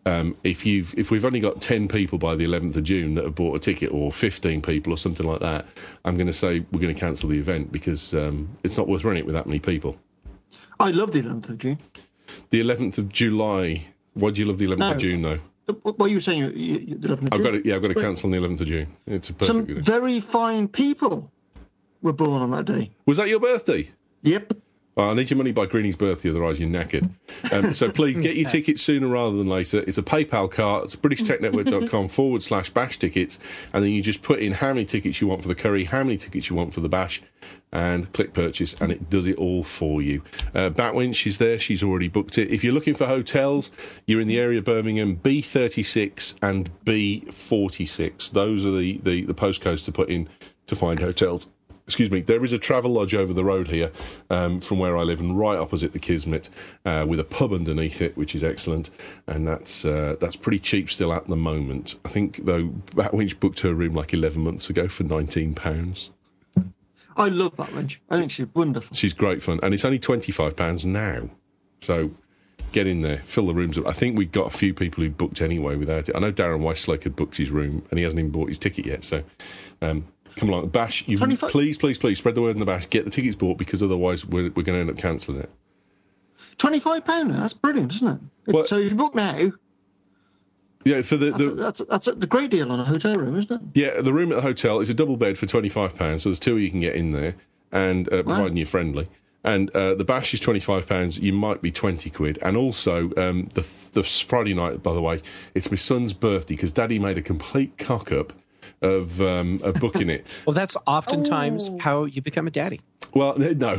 if we've only got 10 people by the 11th of June that have bought a ticket, or 15 people or something like that, I'm going to say we're going to cancel the event because it's not worth running it with that many people. I love the 11th of June. The 11th of July. Why do you love the 11th of June, though? What you were saying, the 11th of June? I've got to cancel on the 11th of June. It's a perfect Some good. very fine people were born on that day. Was that your birthday? Yep. Well, I need your money by Greenie's birthday, otherwise you're knackered. So please get your tickets sooner rather than later. It's a PayPal card. It's BritishTechNetwork.com/bash tickets. And then you just put in how many tickets you want for the curry, how many tickets you want for the bash, and click purchase, and it does it all for you. Batwinch is there. She's already booked it. If you're looking for hotels, you're in the area of Birmingham, B36 and B46. Those are the postcodes to put in to find hotels. excuse me, there is a travel lodge over the road here from where I live, and right opposite the Kismet, with a pub underneath it, which is excellent. And that's pretty cheap still at the moment. I think though, Batwinch booked her room like 11 months ago for £19. I love that wench. I think she's wonderful. She's great fun, and it's only £25 now. So get in there, fill the rooms up. I think we got a few people who booked anyway without it. I know Darren Westlake had booked his room, and he hasn't even bought his ticket yet. So come along, Bash. You please spread the word in the Bash. Get the tickets bought, because otherwise we're going to end up cancelling it. £25. That's brilliant, isn't it? Well, so if you book now. Yeah, for that's the great deal on a hotel room, isn't it? Yeah, the room at the hotel is a double bed for £25, so there's two you can get in there, and providing you're friendly. And the Bash is £25. You might be £20. And also the Friday night, by the way, it's my son's birthday, because Daddy made a complete cock up of booking it. Well, that's oftentimes how you become a daddy. Well, no.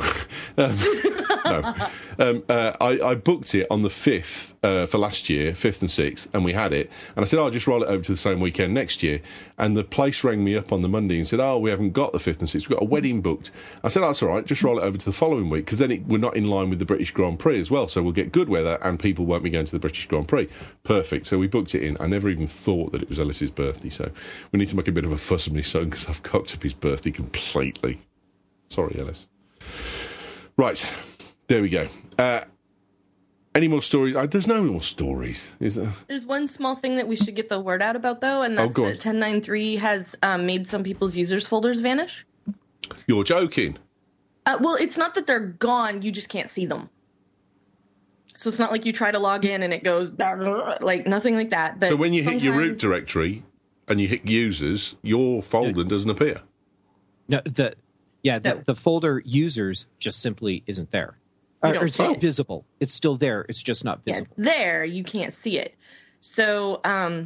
No. I booked it on the 5th for last year, 5th and 6th, and we had it. And I said, I'll just roll it over to the same weekend next year. And the place rang me up on the Monday and said, we haven't got the 5th and 6th. We've got a wedding booked. I said, that's all right, just roll it over to the following week, because then we're not in line with the British Grand Prix as well, so we'll get good weather and people won't be going to the British Grand Prix. Perfect. So we booked it in. I never even thought that it was Ellis's birthday, so we need to make a bit of a fuss of my son, because I've cocked up his birthday completely. Sorry, Ellis. Right. There we go. Any more stories? There's no more stories, is there? There's one small thing that we should get the word out about, though, and that's that 1093 has made some people's users folders vanish. You're joking. Well, it's not that they're gone. You just can't see them. So it's not like you try to log in and it goes, like, nothing like that. But so when you hit your root directory and you hit users, your folder doesn't appear? No, the folder users just simply isn't there. It's not visible. It's still there. It's just not visible. Yeah, it's there. You can't see it. So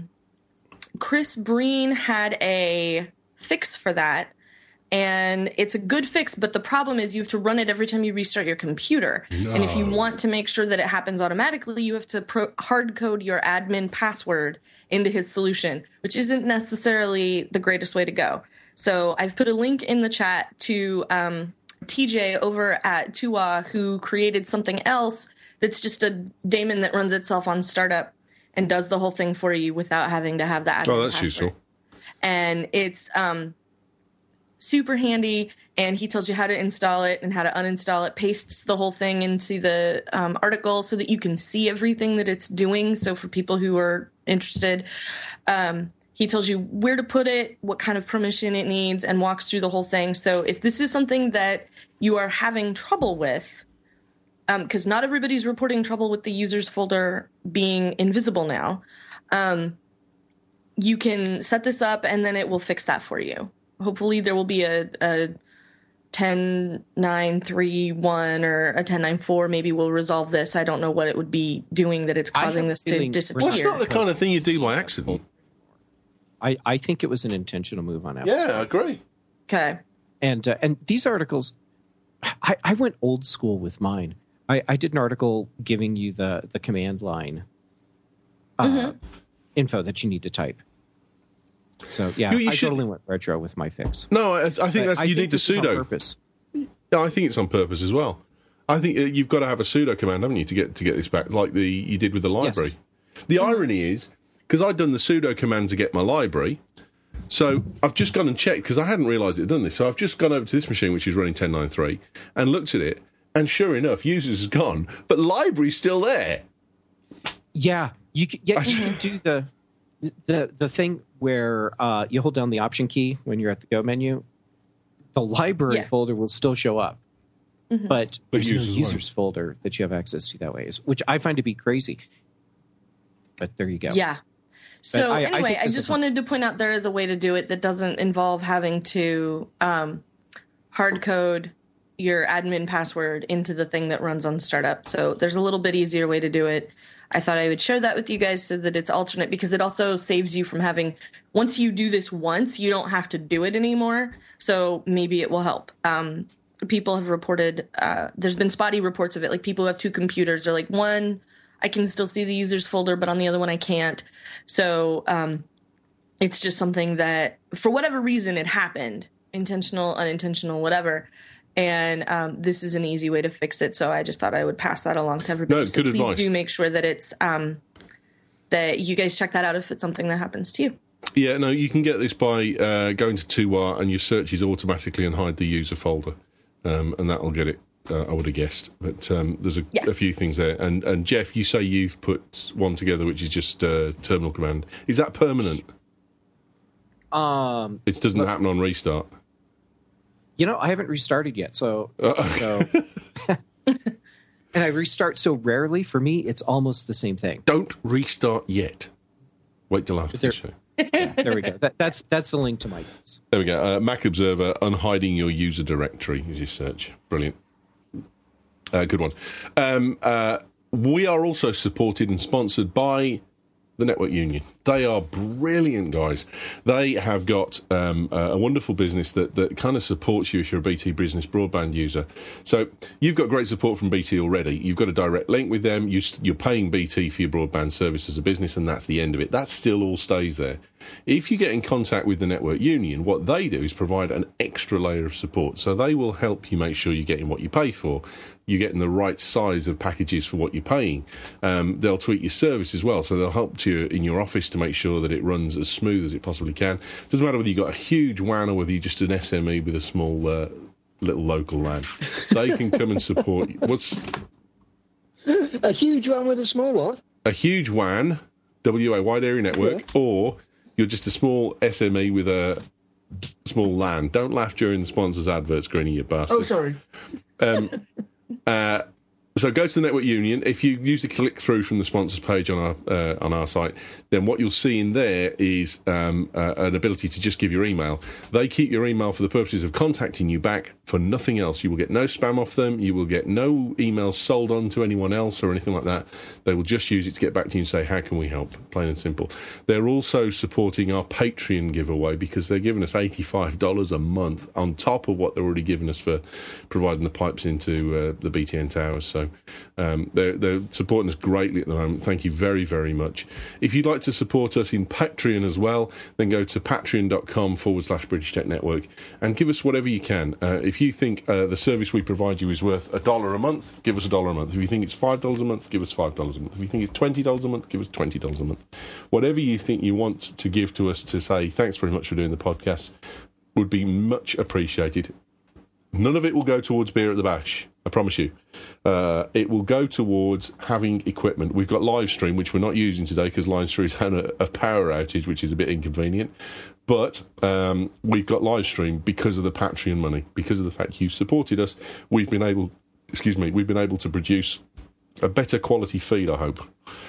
Chris Breen had a fix for that, and it's a good fix, but the problem is you have to run it every time you restart your computer. No. And if you want to make sure that it happens automatically, you have to hard code your admin password into his solution, which isn't necessarily the greatest way to go. So I've put a link in the chat to TJ over at Tuwa, who created something else that's just a daemon that runs itself on startup and does the whole thing for you without having to have the admin Oh, that's password. useful. And it's super handy, and he tells you how to install it and how to uninstall it, pastes the whole thing into the article so that you can see everything that it's doing. So for people who are interested, he tells you where to put it, what kind of permission it needs, and walks through the whole thing. So if this is something that you are having trouble with, because not everybody's reporting trouble with the users folder being invisible now, you can set this up and then it will fix that for you. Hopefully there will be a 10.9.3.1 or a 10.9.4 maybe will resolve this. I don't know what it would be doing that it's causing this to disappear. Well, it's not the kind of thing you do by accident. I think it was an intentional move on Apple's part. I agree. Okay. And these articles, I went old school with mine. I did an article giving you the command line info that you need to type. So, yeah, I totally went retro with my fix. No, I think you need the sudo. On purpose. Yeah, I think it's on purpose as well. I think you've got to have a sudo command, haven't you, to get this back, like you did with the library. Yes. The irony is, because I'd done the sudo command to get my library, so I've just gone and checked, because I hadn't realised it had done this, so I've just gone over to this machine, which is running 10.9.3, and looked at it, and sure enough, users is gone, but library's still there. Yeah, you can do the thing where you hold down the option key when you're at the Go menu. The library folder will still show up, but there's no users folder that you have access to that way, which I find to be crazy. But there you go. Yeah. So anyway, I just wanted to point out there is a way to do it that doesn't involve having to hard code your admin password into the thing that runs on startup. So there's a little bit easier way to do it. I thought I would share that with you guys so that it's alternate, because it also saves you from having, once you do this once, you don't have to do it anymore. So maybe it will help. People have reported, there's been spotty reports of it, like people who have two computers are like, one, I can still see the users folder, but on the other one I can't. So it's just something that, for whatever reason it happened, intentional, unintentional, whatever. And this is an easy way to fix it. So I just thought I would pass that along to everybody. No, so good please advice. do make sure that it's that you guys check that out if it's something that happens to you. Yeah, no, you can get this by going to 2R and your searches automatically and hide the user folder, and that'll get it. I would have guessed, but there's a few things there. And Jeff, you say you've put one together, which is just terminal command. Is that permanent? It doesn't happen on restart. I haven't restarted yet, so and I restart so rarely. For me, it's almost the same thing. Don't restart yet. Wait till after the show. Yeah, there we go. That's the link to my notes. There we go. Mac Observer, unhiding your user directory is your search. Brilliant. Good one. We are also supported and sponsored by the Network Union. They are brilliant guys. They have got a wonderful business that kind of supports you if you're a BT Business broadband user. So you've got great support from BT already. You've got a direct link with them. You're paying BT for your broadband service as a business, and that's the end of it. That still all stays there. If you get in contact with the Network Union, what they do is provide an extra layer of support. So they will help you make sure you're getting what you pay for. You're getting the right size of packages for what you're paying. They'll tweak your service as well. So they'll help you in your office to make sure that it runs as smooth as it possibly can. Doesn't matter whether you've got a huge WAN or whether you're just an SME with a small little local LAN. They can come and support you. What's a huge one with a small what? A huge WAN, WA, wide area network, or you're just a small SME with a small LAN. Don't laugh during the sponsor's adverts, Greeny, you bastard. Oh, sorry. So go to the Network Union. If you use the click through from the sponsors page on our site, then what you'll see in there is an ability to just give your email. They keep your email for the purposes of contacting you back for nothing else. You will get no spam off them. You will get no emails sold on to anyone else or anything like that. They will just use it to get back to you and say, how can we help? Plain and simple. They're also supporting our Patreon giveaway because they're giving us $85 a month on top of what they're already giving us for providing the pipes into the BTN towers. So they're supporting us greatly at the moment. Thank you very, very much. If you'd like to support us in Patreon as well, then go to patreon.com/British Tech Network and give us whatever you can. If you think the service we provide you is worth $1 a month, give us $1 a month. If you think it's $5 a month, give us $5 a month. If you think it's $20 a month, give us $20 a month. Whatever you think you want to give to us to say thanks very much for doing the podcast would be much appreciated. None of it will go towards beer at the bash, I promise you. It will go towards having equipment. We've got Livestream, which we're not using today because Livestream's had a power outage, which is a bit inconvenient. But we've got Livestream because of the Patreon money, because of the fact you've supported us. We've been able to produce a better quality feed, I hope.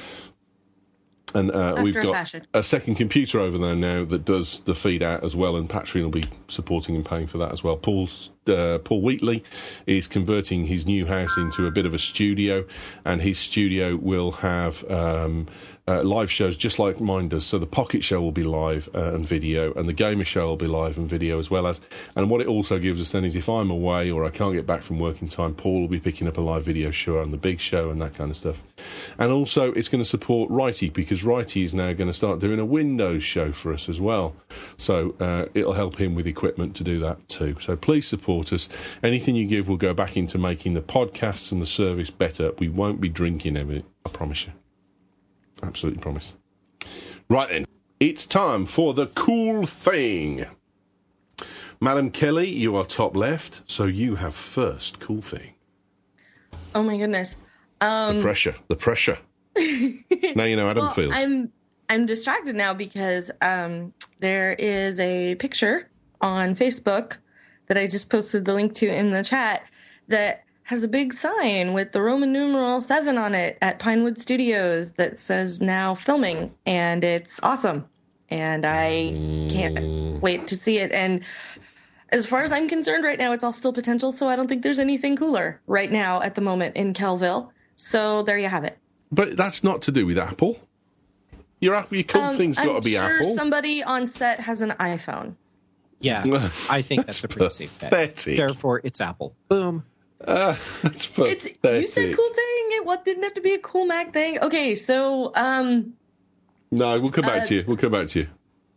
And we've got a second computer over there now that does the feed out as well, and Patreon will be supporting and paying for that as well. Paul Wheatley is converting his new house into a bit of a studio, and his studio will have live shows just like mine does. So the Pocket Show will be live and video, and the Gamer Show will be live and video as well as. And what it also gives us then is if I'm away or I can't get back from work in time, Paul will be picking up a live video show on the Big Show and that kind of stuff. And also it's going to support Righty, because Righty is now going to start doing a Windows show for us as well. So it'll help him with equipment to do that too. So please support us. Anything you give will go back into making the podcasts and the service better. We won't be drinking everything, I promise you. Absolutely promise. Right then, it's time for the cool thing. Madam Kelly, you are top left, so you have first cool thing. Oh my goodness. The pressure. Now you know how Adam feels. I'm distracted now because there is a picture on Facebook that I just posted the link to in the chat that has a big sign with the Roman numeral 7 on it at Pinewood Studios that says now filming, and it's awesome. And I can't wait to see it. And as far as I'm concerned right now, it's all still potential, so I don't think there's anything cooler right now at the moment in Kelville. So there you have it. But that's not to do with Apple. Your cool thing's got to be Apple. I'm sure somebody on set has an iPhone. Yeah, I think that's a pretty safe bet. Therefore, it's Apple. Boom. That's pathetic. You said cool thing. What didn't have to be a cool Mac thing? Okay, so no, we'll come back to you.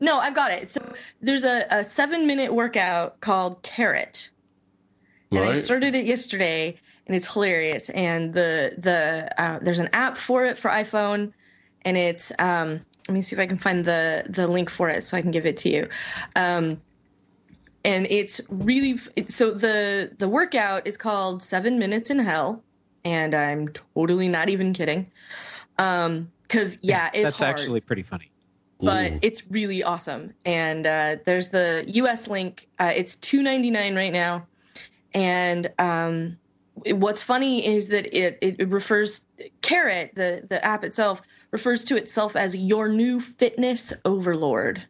No, I've got it. So there's a 7-minute workout called Carrot. And I Right. started it yesterday, and it's hilarious. And there's an app for it for iPhone, and it's let me see if I can find the link for it so I can give it to you. And it's really so the workout is called 7 Minutes in Hell, and I'm totally not even kidding. Because it's That's hard. actually pretty funny. But it's really awesome. And there's the US link. It's $2.99 right now. And what's funny is that it refers, Carrot, the app itself, refers to itself as your new fitness overlord.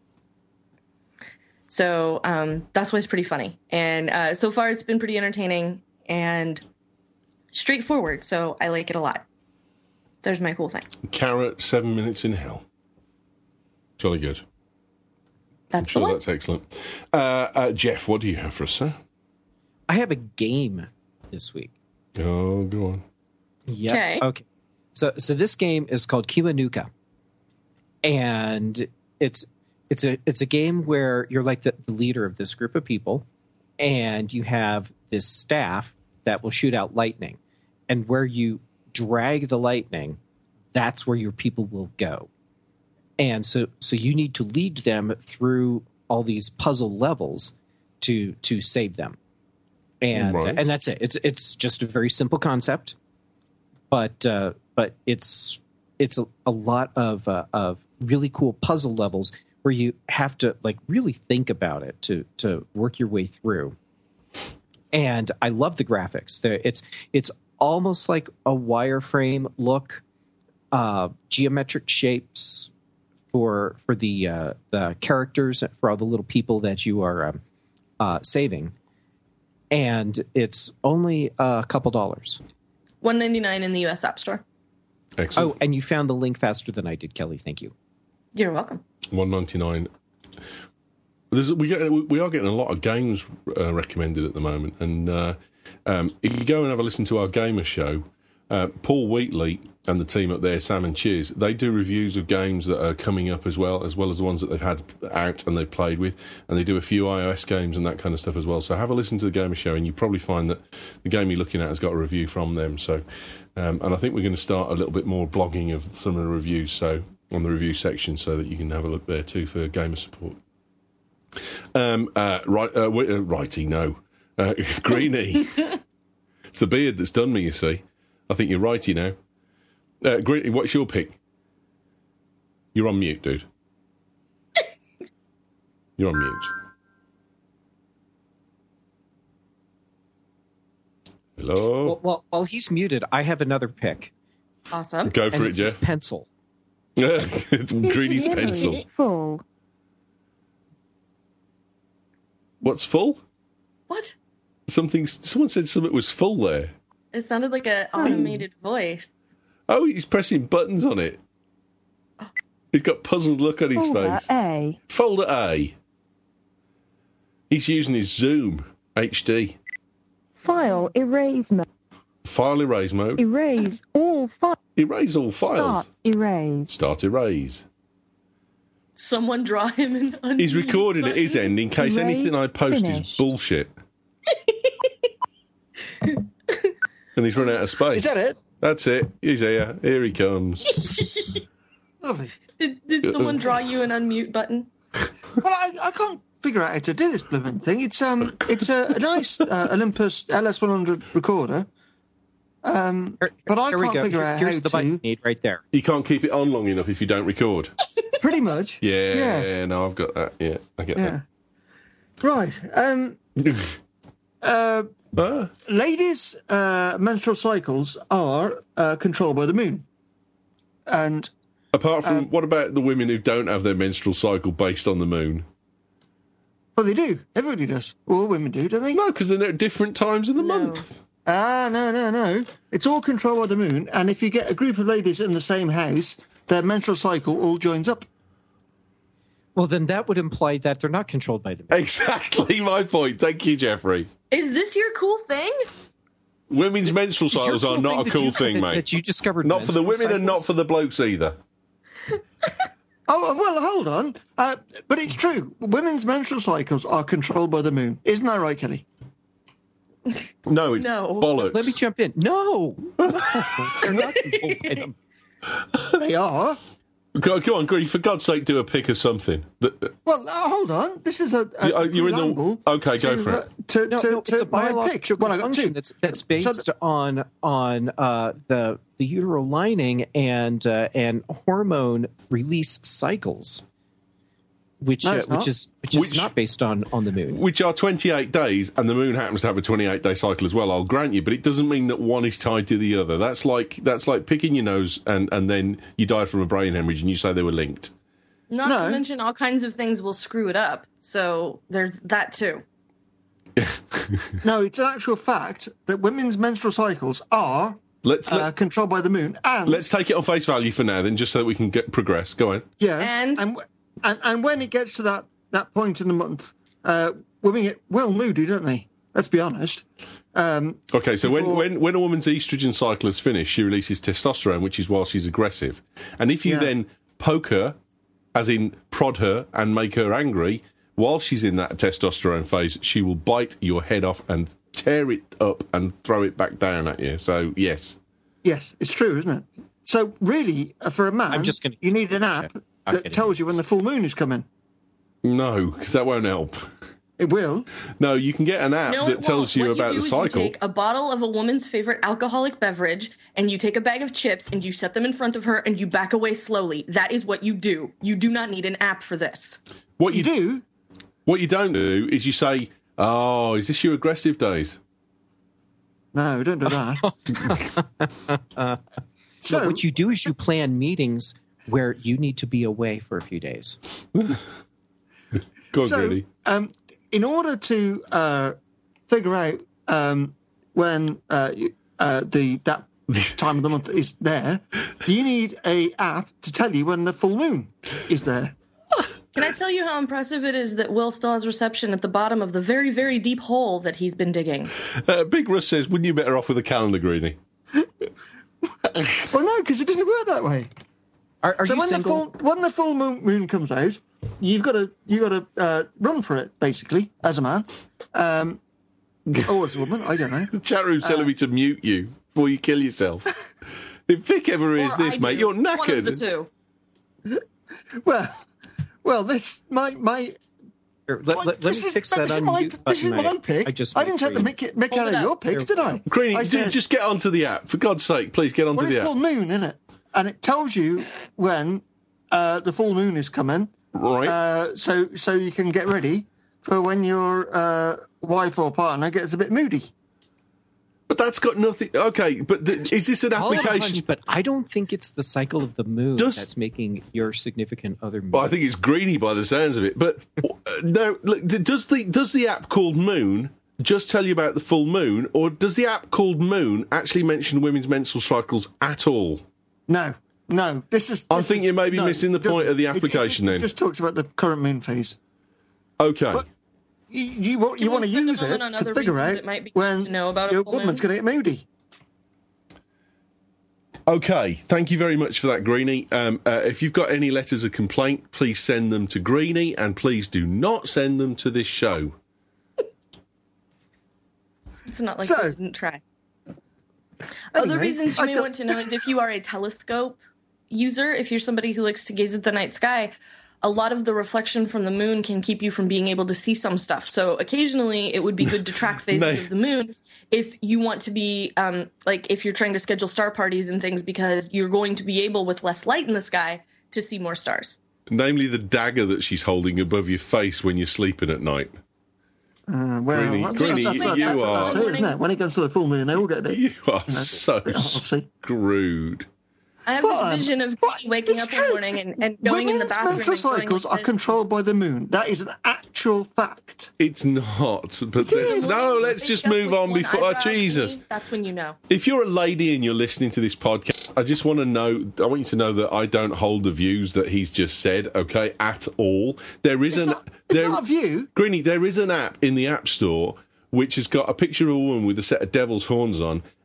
So that's why it's pretty funny. And so far it's been pretty entertaining and straightforward. So I like it a lot. There's my cool thing. Carrot, 7 Minutes in Hell. Jolly good. That's Sure, the one. that's excellent. Jeff, what do you have for us, sir? I have a game this week. Oh, go on. Yeah. Okay. So this game is called Kiwanuka, and it's a game where you're like the leader of this group of people, and you have this staff that will shoot out lightning, and where you drag the lightning, that's where your people will go. And so you need to lead them through all these puzzle levels to save them. And Right. and that's it. It's just a very simple concept, but it's a lot of really cool puzzle levels where you have to like really think about it to work your way through. And I love the graphics. It's almost like a wireframe look, geometric shapes for the characters, for all the little people that you are saving. And it's only a couple dollars. $1.99 in the US App Store. Excellent. Oh, and you found the link faster than I did, Kelly. Thank you. You're welcome. $1.99. We are getting a lot of games recommended at the moment, and if you go and have a listen to our gamer show, Paul Wheatley and the team up there, Sam and Cheers, they do reviews of games that are coming up as well as the ones that they've had out and they've played with, and they do a few iOS games and that kind of stuff as well. So have a listen to the gamer show, and you probably find that the game you're looking at has got a review from them. So, and I think we're going to start a little bit more blogging of some of the reviews, so on the review section, so that you can have a look there too for gamer support. Righty, no. Greenie. It's the beard that's done me, you see. I think you're righty now. Greenie, what's your pick? You're on mute, dude. You're on mute. Hello? Well, while he's muted, I have another pick. Awesome. Go for And it, it's his Jeff. pencil. Greenie's pencil. Full. What's full? What? Someone said something was full there. It sounded like an automated voice. Oh, he's pressing buttons on it. He's got puzzled look on his Folder face. A. Folder A. He's using his Zoom HD. File erase mode. File erase mode. Erase all files. Erase all files. Start erase. Start erase. Someone draw him an unmute He's recording at his button. end in case Erase, anything I post is finish. bullshit. And he's run out of space. Is that it? That's it. He's here. Here he comes. Lovely. Did someone draw you an unmute button? Well, I can't figure out how to do this blooming thing. It's a nice Olympus LS100 recorder, but I Here we can't go. figure out Here's how the button you to. need right there. You can't keep it on long enough if you don't record. Pretty much. Yeah, no, I've got that. Yeah, I get Yeah. Right. that. Ladies' menstrual cycles are controlled by the moon, and Apart from, what about the women who don't have their menstrual cycle based on the moon? well, they do. Everybody does. All women do, don't they? No, because they're at different times of the month. No. It's all controlled by the moon, and if you get a group of ladies in the same house, their menstrual cycle all joins up. Well, then that would imply that they're not controlled by the moon. Exactly my point. Thank you, Jeffrey. Is this your cool thing? Women's menstrual It's your cycles are cool not a that cool you- thing, that- mate. That you discovered Not for the menstrual women and not cycles? for the blokes either. Oh, well, hold on. But it's true. Women's menstrual cycles are controlled by the moon. Isn't that right, Kelly? No, it's No. bollocks. Let me jump in. No, they're not controlled by them. They are. Go on, Green, for God's sake, do a pick of something. Well, hold on. This is a You're in the... preamble Okay, go to, for it. It's a my pick. biological Well, I got function two. that's based on the uterolining and hormone release cycles, which No, it's not. which is Which- not based on the moon. Which are 28 days, and the moon happens to have a 28-day cycle as well, I'll grant you, but it doesn't mean that one is tied to the other. That's like picking your nose and then you died from a brain hemorrhage and you say they were linked. Not No. to mention all kinds of things will screw it up. So there's that too. No, it's an actual fact that women's menstrual cycles are Let's controlled by the moon. And let's take it on face value for now, then, just so that we can progress. Go on. yeah, And- when it gets to that point in the month, women get well moody, don't they? Let's be honest. Okay, so Before- when a woman's estrogen cycle is finished, she releases testosterone, which is while she's aggressive. And if you Yeah. then poke her, as in prod her and make her angry, while she's in that testosterone phase, she will bite your head off and tear it up and throw it back down at you. So, yes. Yes, it's true, isn't it? So really, for a man, just gonna- you need an app I'm that kidding. tells you when the full moon is coming. No, because that won't help. It will. No, you can get an app No, that it tells won't. you What about you do the is cycle. You take a bottle of a woman's favorite alcoholic beverage, and you take a bag of chips, and you set them in front of her, and you back away slowly. That is what you do. You do not need an app for this. What You do. What you don't do is you say, "Oh, is this your aggressive days?" No, don't do that. So what you do is you plan meetings where you need to be away for a few days. Go on, So, Grady. in order to figure out when that time of the month is there, you need a app to tell you when the full moon is there. Can I tell you how impressive it is that Will still has reception at the bottom of the very, very deep hole that he's been digging? Big Russ says, "Wouldn't you better off with a calendar, Greenie?" Well, no, because it doesn't work that way. Are So you single? when the full moon comes out, you've got to run for it basically as a man, or as a woman. I don't know. The chat room's telling me to mute you before you kill yourself. If Vic ever hears Or this, I mate, do. you're One of knackered. the two. Well, this my. Here, let me this is- fix but that this is on my, mute this is button. my pick. I just I didn't take the made mick Hold out it of your up. picks, did I? Greenie, I said, just get onto the app. For God's sake, please get onto well, it's the app. called Moon, isn't it? And it tells you when the full moon is coming, Right. so you can get ready for when your wife or partner gets a bit moody. But that's got nothing... Okay, but is this an Call it a hunch, application... but I don't think it's the cycle of the moon Does- that's making your significant other moody. Well, I think it's Greenie by the sounds of it. But no, look, does the app called Moon just tell you about the full moon, or does the app called Moon actually mention women's menstrual cycles at all? No. This is. I think you may be missing the point of the application it then. just talks about the current moon phase. Okay. But you want Can we to spend a use it moment on to other figure reasons out it might be when good to know about a your full woman's moon? going to get moody. Okay, thank you very much for that, Greenie. If you've got any letters of complaint, please send them to Greenie, and please do not send them to this show. It's not like So- they didn't try. Other Anyway, reasons you I may thought- want to know is if you are a telescope user, if you're somebody who likes to gaze at the night sky, a lot of the reflection from the moon can keep you from being able to see some stuff. So occasionally it would be good to track phases No. of the moon if you want to be, like if you're trying to schedule star parties and things, because you're going to be able, with less light in the sky, to see more stars. Namely the dagger that she's holding above your face when you're sleeping at night. Well, Greenie, that's Greenie, that's you are- it, isn't it? When it comes to the full moon, they all get a bit. You are so I'll see. screwed. I have Well, this vision of but me waking it's up in the true. morning and going in the Women's bathroom menstrual and going cycles like are this. controlled by the moon. That is an actual fact. It's not. But is. no, let's just move on before. Oh, Jesus. That's when you know. If you're a lady and you're listening to this podcast, I just want to know, I want you to know that I don't hold the views that he's just said, okay, at all. There is It's not a view. Greenie, there is an app in the App Store which has got a picture of a woman with a set of devil's horns on,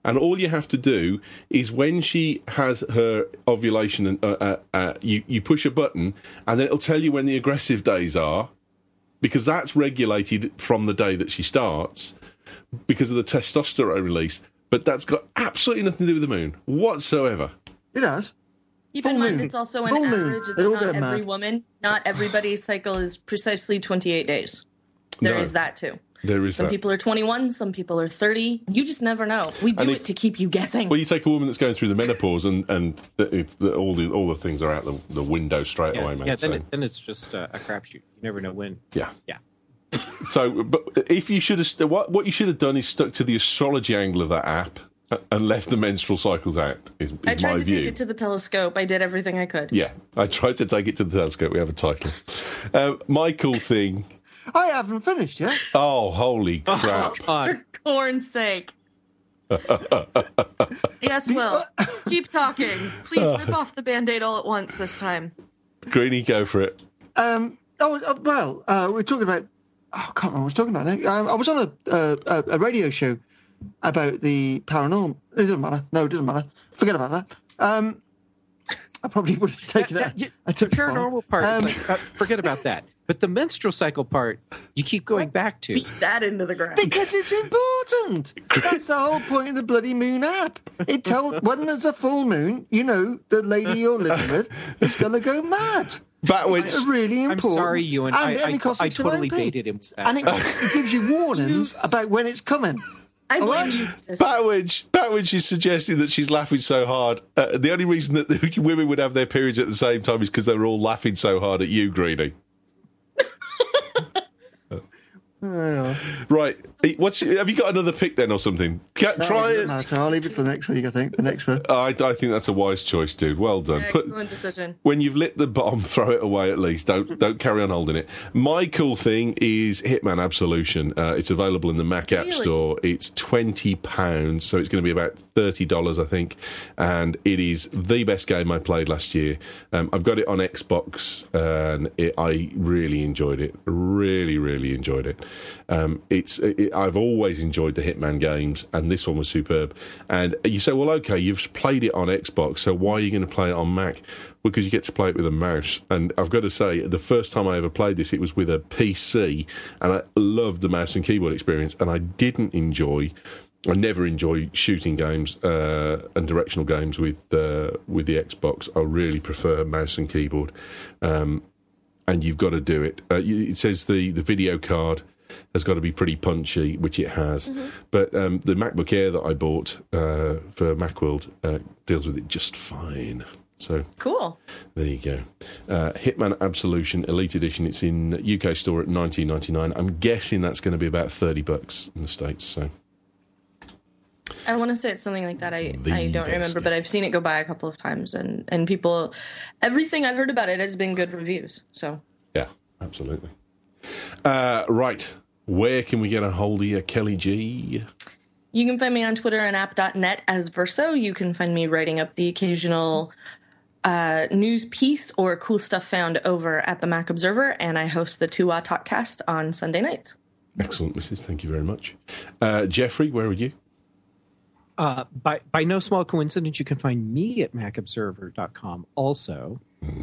and all you have to do is when she has her ovulation, and you push a button, and then it'll tell you when the aggressive days are, because that's regulated from the day that she starts because of the testosterone release. But that's got absolutely nothing to do with the moon whatsoever. It has. Keep Full in mind, moon. it's also an Full moon. average. It's They all not get every mad. woman. Not everybody's cycle is precisely 28 days. There No. is that too. There is Some that. people are 21, some people are 30. You just never know. We do And it to keep you guessing. Well, you take a woman that's going through the menopause, and all the things are out the window straight away, mate. Yeah, so, then it's just a crapshoot. You never know when. yeah. Yeah. So, but if you should have, what you should have done is stuck to the astrology angle of that app and left the menstrual cycles out. Is I my tried to view. take it to the telescope. I did everything I could. Yeah, I tried to take it to the telescope. We have a title. My cool thing. I haven't finished yet. Oh, holy crap! For corn's sake. Yes, Will. Keep talking. Please rip off the Band-Aid all at once this time. Greenie, go for it. We're talking about. I can't remember what I was talking about now. I was on a radio show about the paranormal. It doesn't matter. No, it doesn't matter. Forget about that. I probably would have taken it. I The took paranormal part, it's like, forget about that. But the menstrual cycle part, you keep going back to. Beat that into the ground. because it's important. That's the whole point of the bloody moon app. It tells when there's a full moon, you know the lady you're living with is going to go mad. Batwitch. It's really I'm important. sorry, Ewan. And it only costs I 69p. totally baited him with that. And it gives you warnings about when it's coming. I blame right. you for this. Batwitch is suggesting that she's laughing so hard. The only reason that the women would have their periods at the same time is because they were all laughing so hard at you, Greenie. Right. Have you got another pick then or something? Try Doesn't it. matter. I'll leave it for next week, I think. The next one. I think that's a wise choice, dude. Well done. Excellent decision. When you've lit the bomb, throw it away at least. Don't carry on holding it. My cool thing is Hitman Absolution. It's available in the Mac App Really? Store. It's £20, so it's going to be about $30, I think. And it is the best game I played last year. I've got it on Xbox, and I really enjoyed it. Really, really enjoyed it. I've always enjoyed the Hitman games, and this one was superb. And you say, well, okay, you've played it on Xbox, so why are you going to play it on Mac? Because you get to play it with a mouse. And I've got to say, the first time I ever played this, it was with a PC, and I loved the mouse and keyboard experience. And I never enjoy shooting games and directional games with the Xbox. I really prefer mouse and keyboard. And you've got to do it. It says the video card has got to be pretty punchy, which it has. Mm-hmm. But the MacBook Air that I bought for Macworld deals with it just fine. So Cool. there you go. Hitman Absolution Elite Edition. It's in UK store at $19.99. I'm guessing that's going to be about $30 in the States. So I want to say it's something like that. I don't best remember, but I've seen it go by a couple of times, and people, everything I've heard about it has been good reviews. So yeah, absolutely. Right. Where can we get a hold of you, Kelly G? you can find me on Twitter and app.net as Verso. You can find me writing up the occasional news piece or cool stuff found over at the Mac Observer, and I host the Tuwa Talkcast on Sunday nights. Excellent, Mrs. Thank you very much. Jeffrey, where are you? By no small coincidence, you can find me at macobserver.com also.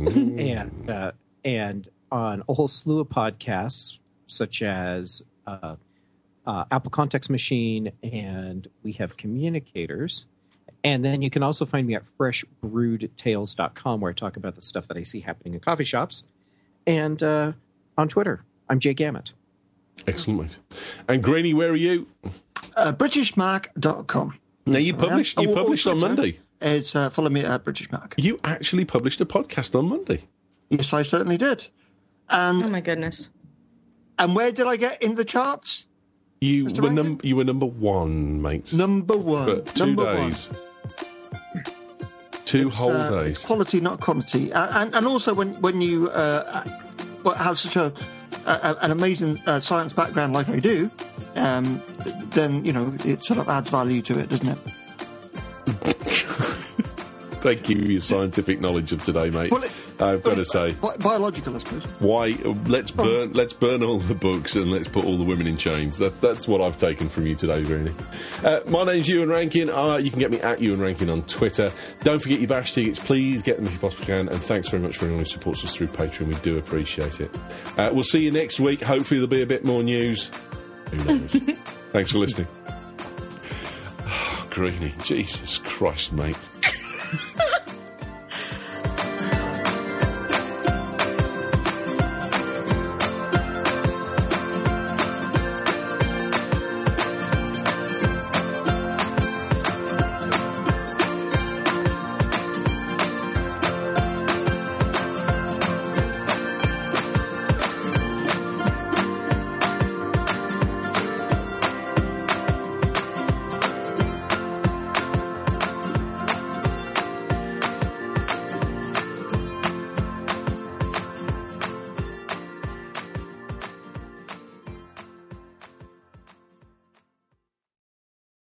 And on a whole slew of podcasts, such as Apple Context Machine, and we have Communicators. And then you can also find me at freshbrewedtales.com, where I talk about the stuff that I see happening in coffee shops. And on Twitter, I'm Jay Gammett. Excellent, mate. And Greenie, where are you? BritishMark.com. Now, you published on Monday. It's follow me at British Mark. You actually published a podcast on Monday. Yes, I certainly did. Oh my goodness. And where did I get in the charts? You Mr. were Rankin? you were number one, mates. Number one. For 2 Number days. One. Two It's, whole It's days. quality, not quantity. And also when you have such an amazing science background like I do, then, you know, it sort of adds value to it, doesn't it? Thank you for your scientific knowledge of today, mate. Well, I've got to say, biological, I suppose. why? Let's burn all the books and let's put all the women in chains. That's what I've taken from you today, really. My name's Ewan Rankin. You can get me at Ewan Rankin on Twitter. Don't forget your bash tickets. Please get them if you possibly can. And thanks very much for anyone who supports us through Patreon. We do appreciate it. We'll see you next week. Hopefully there'll be a bit more news. Who knows? Thanks for listening. Oh, Greenie, Jesus Christ, mate.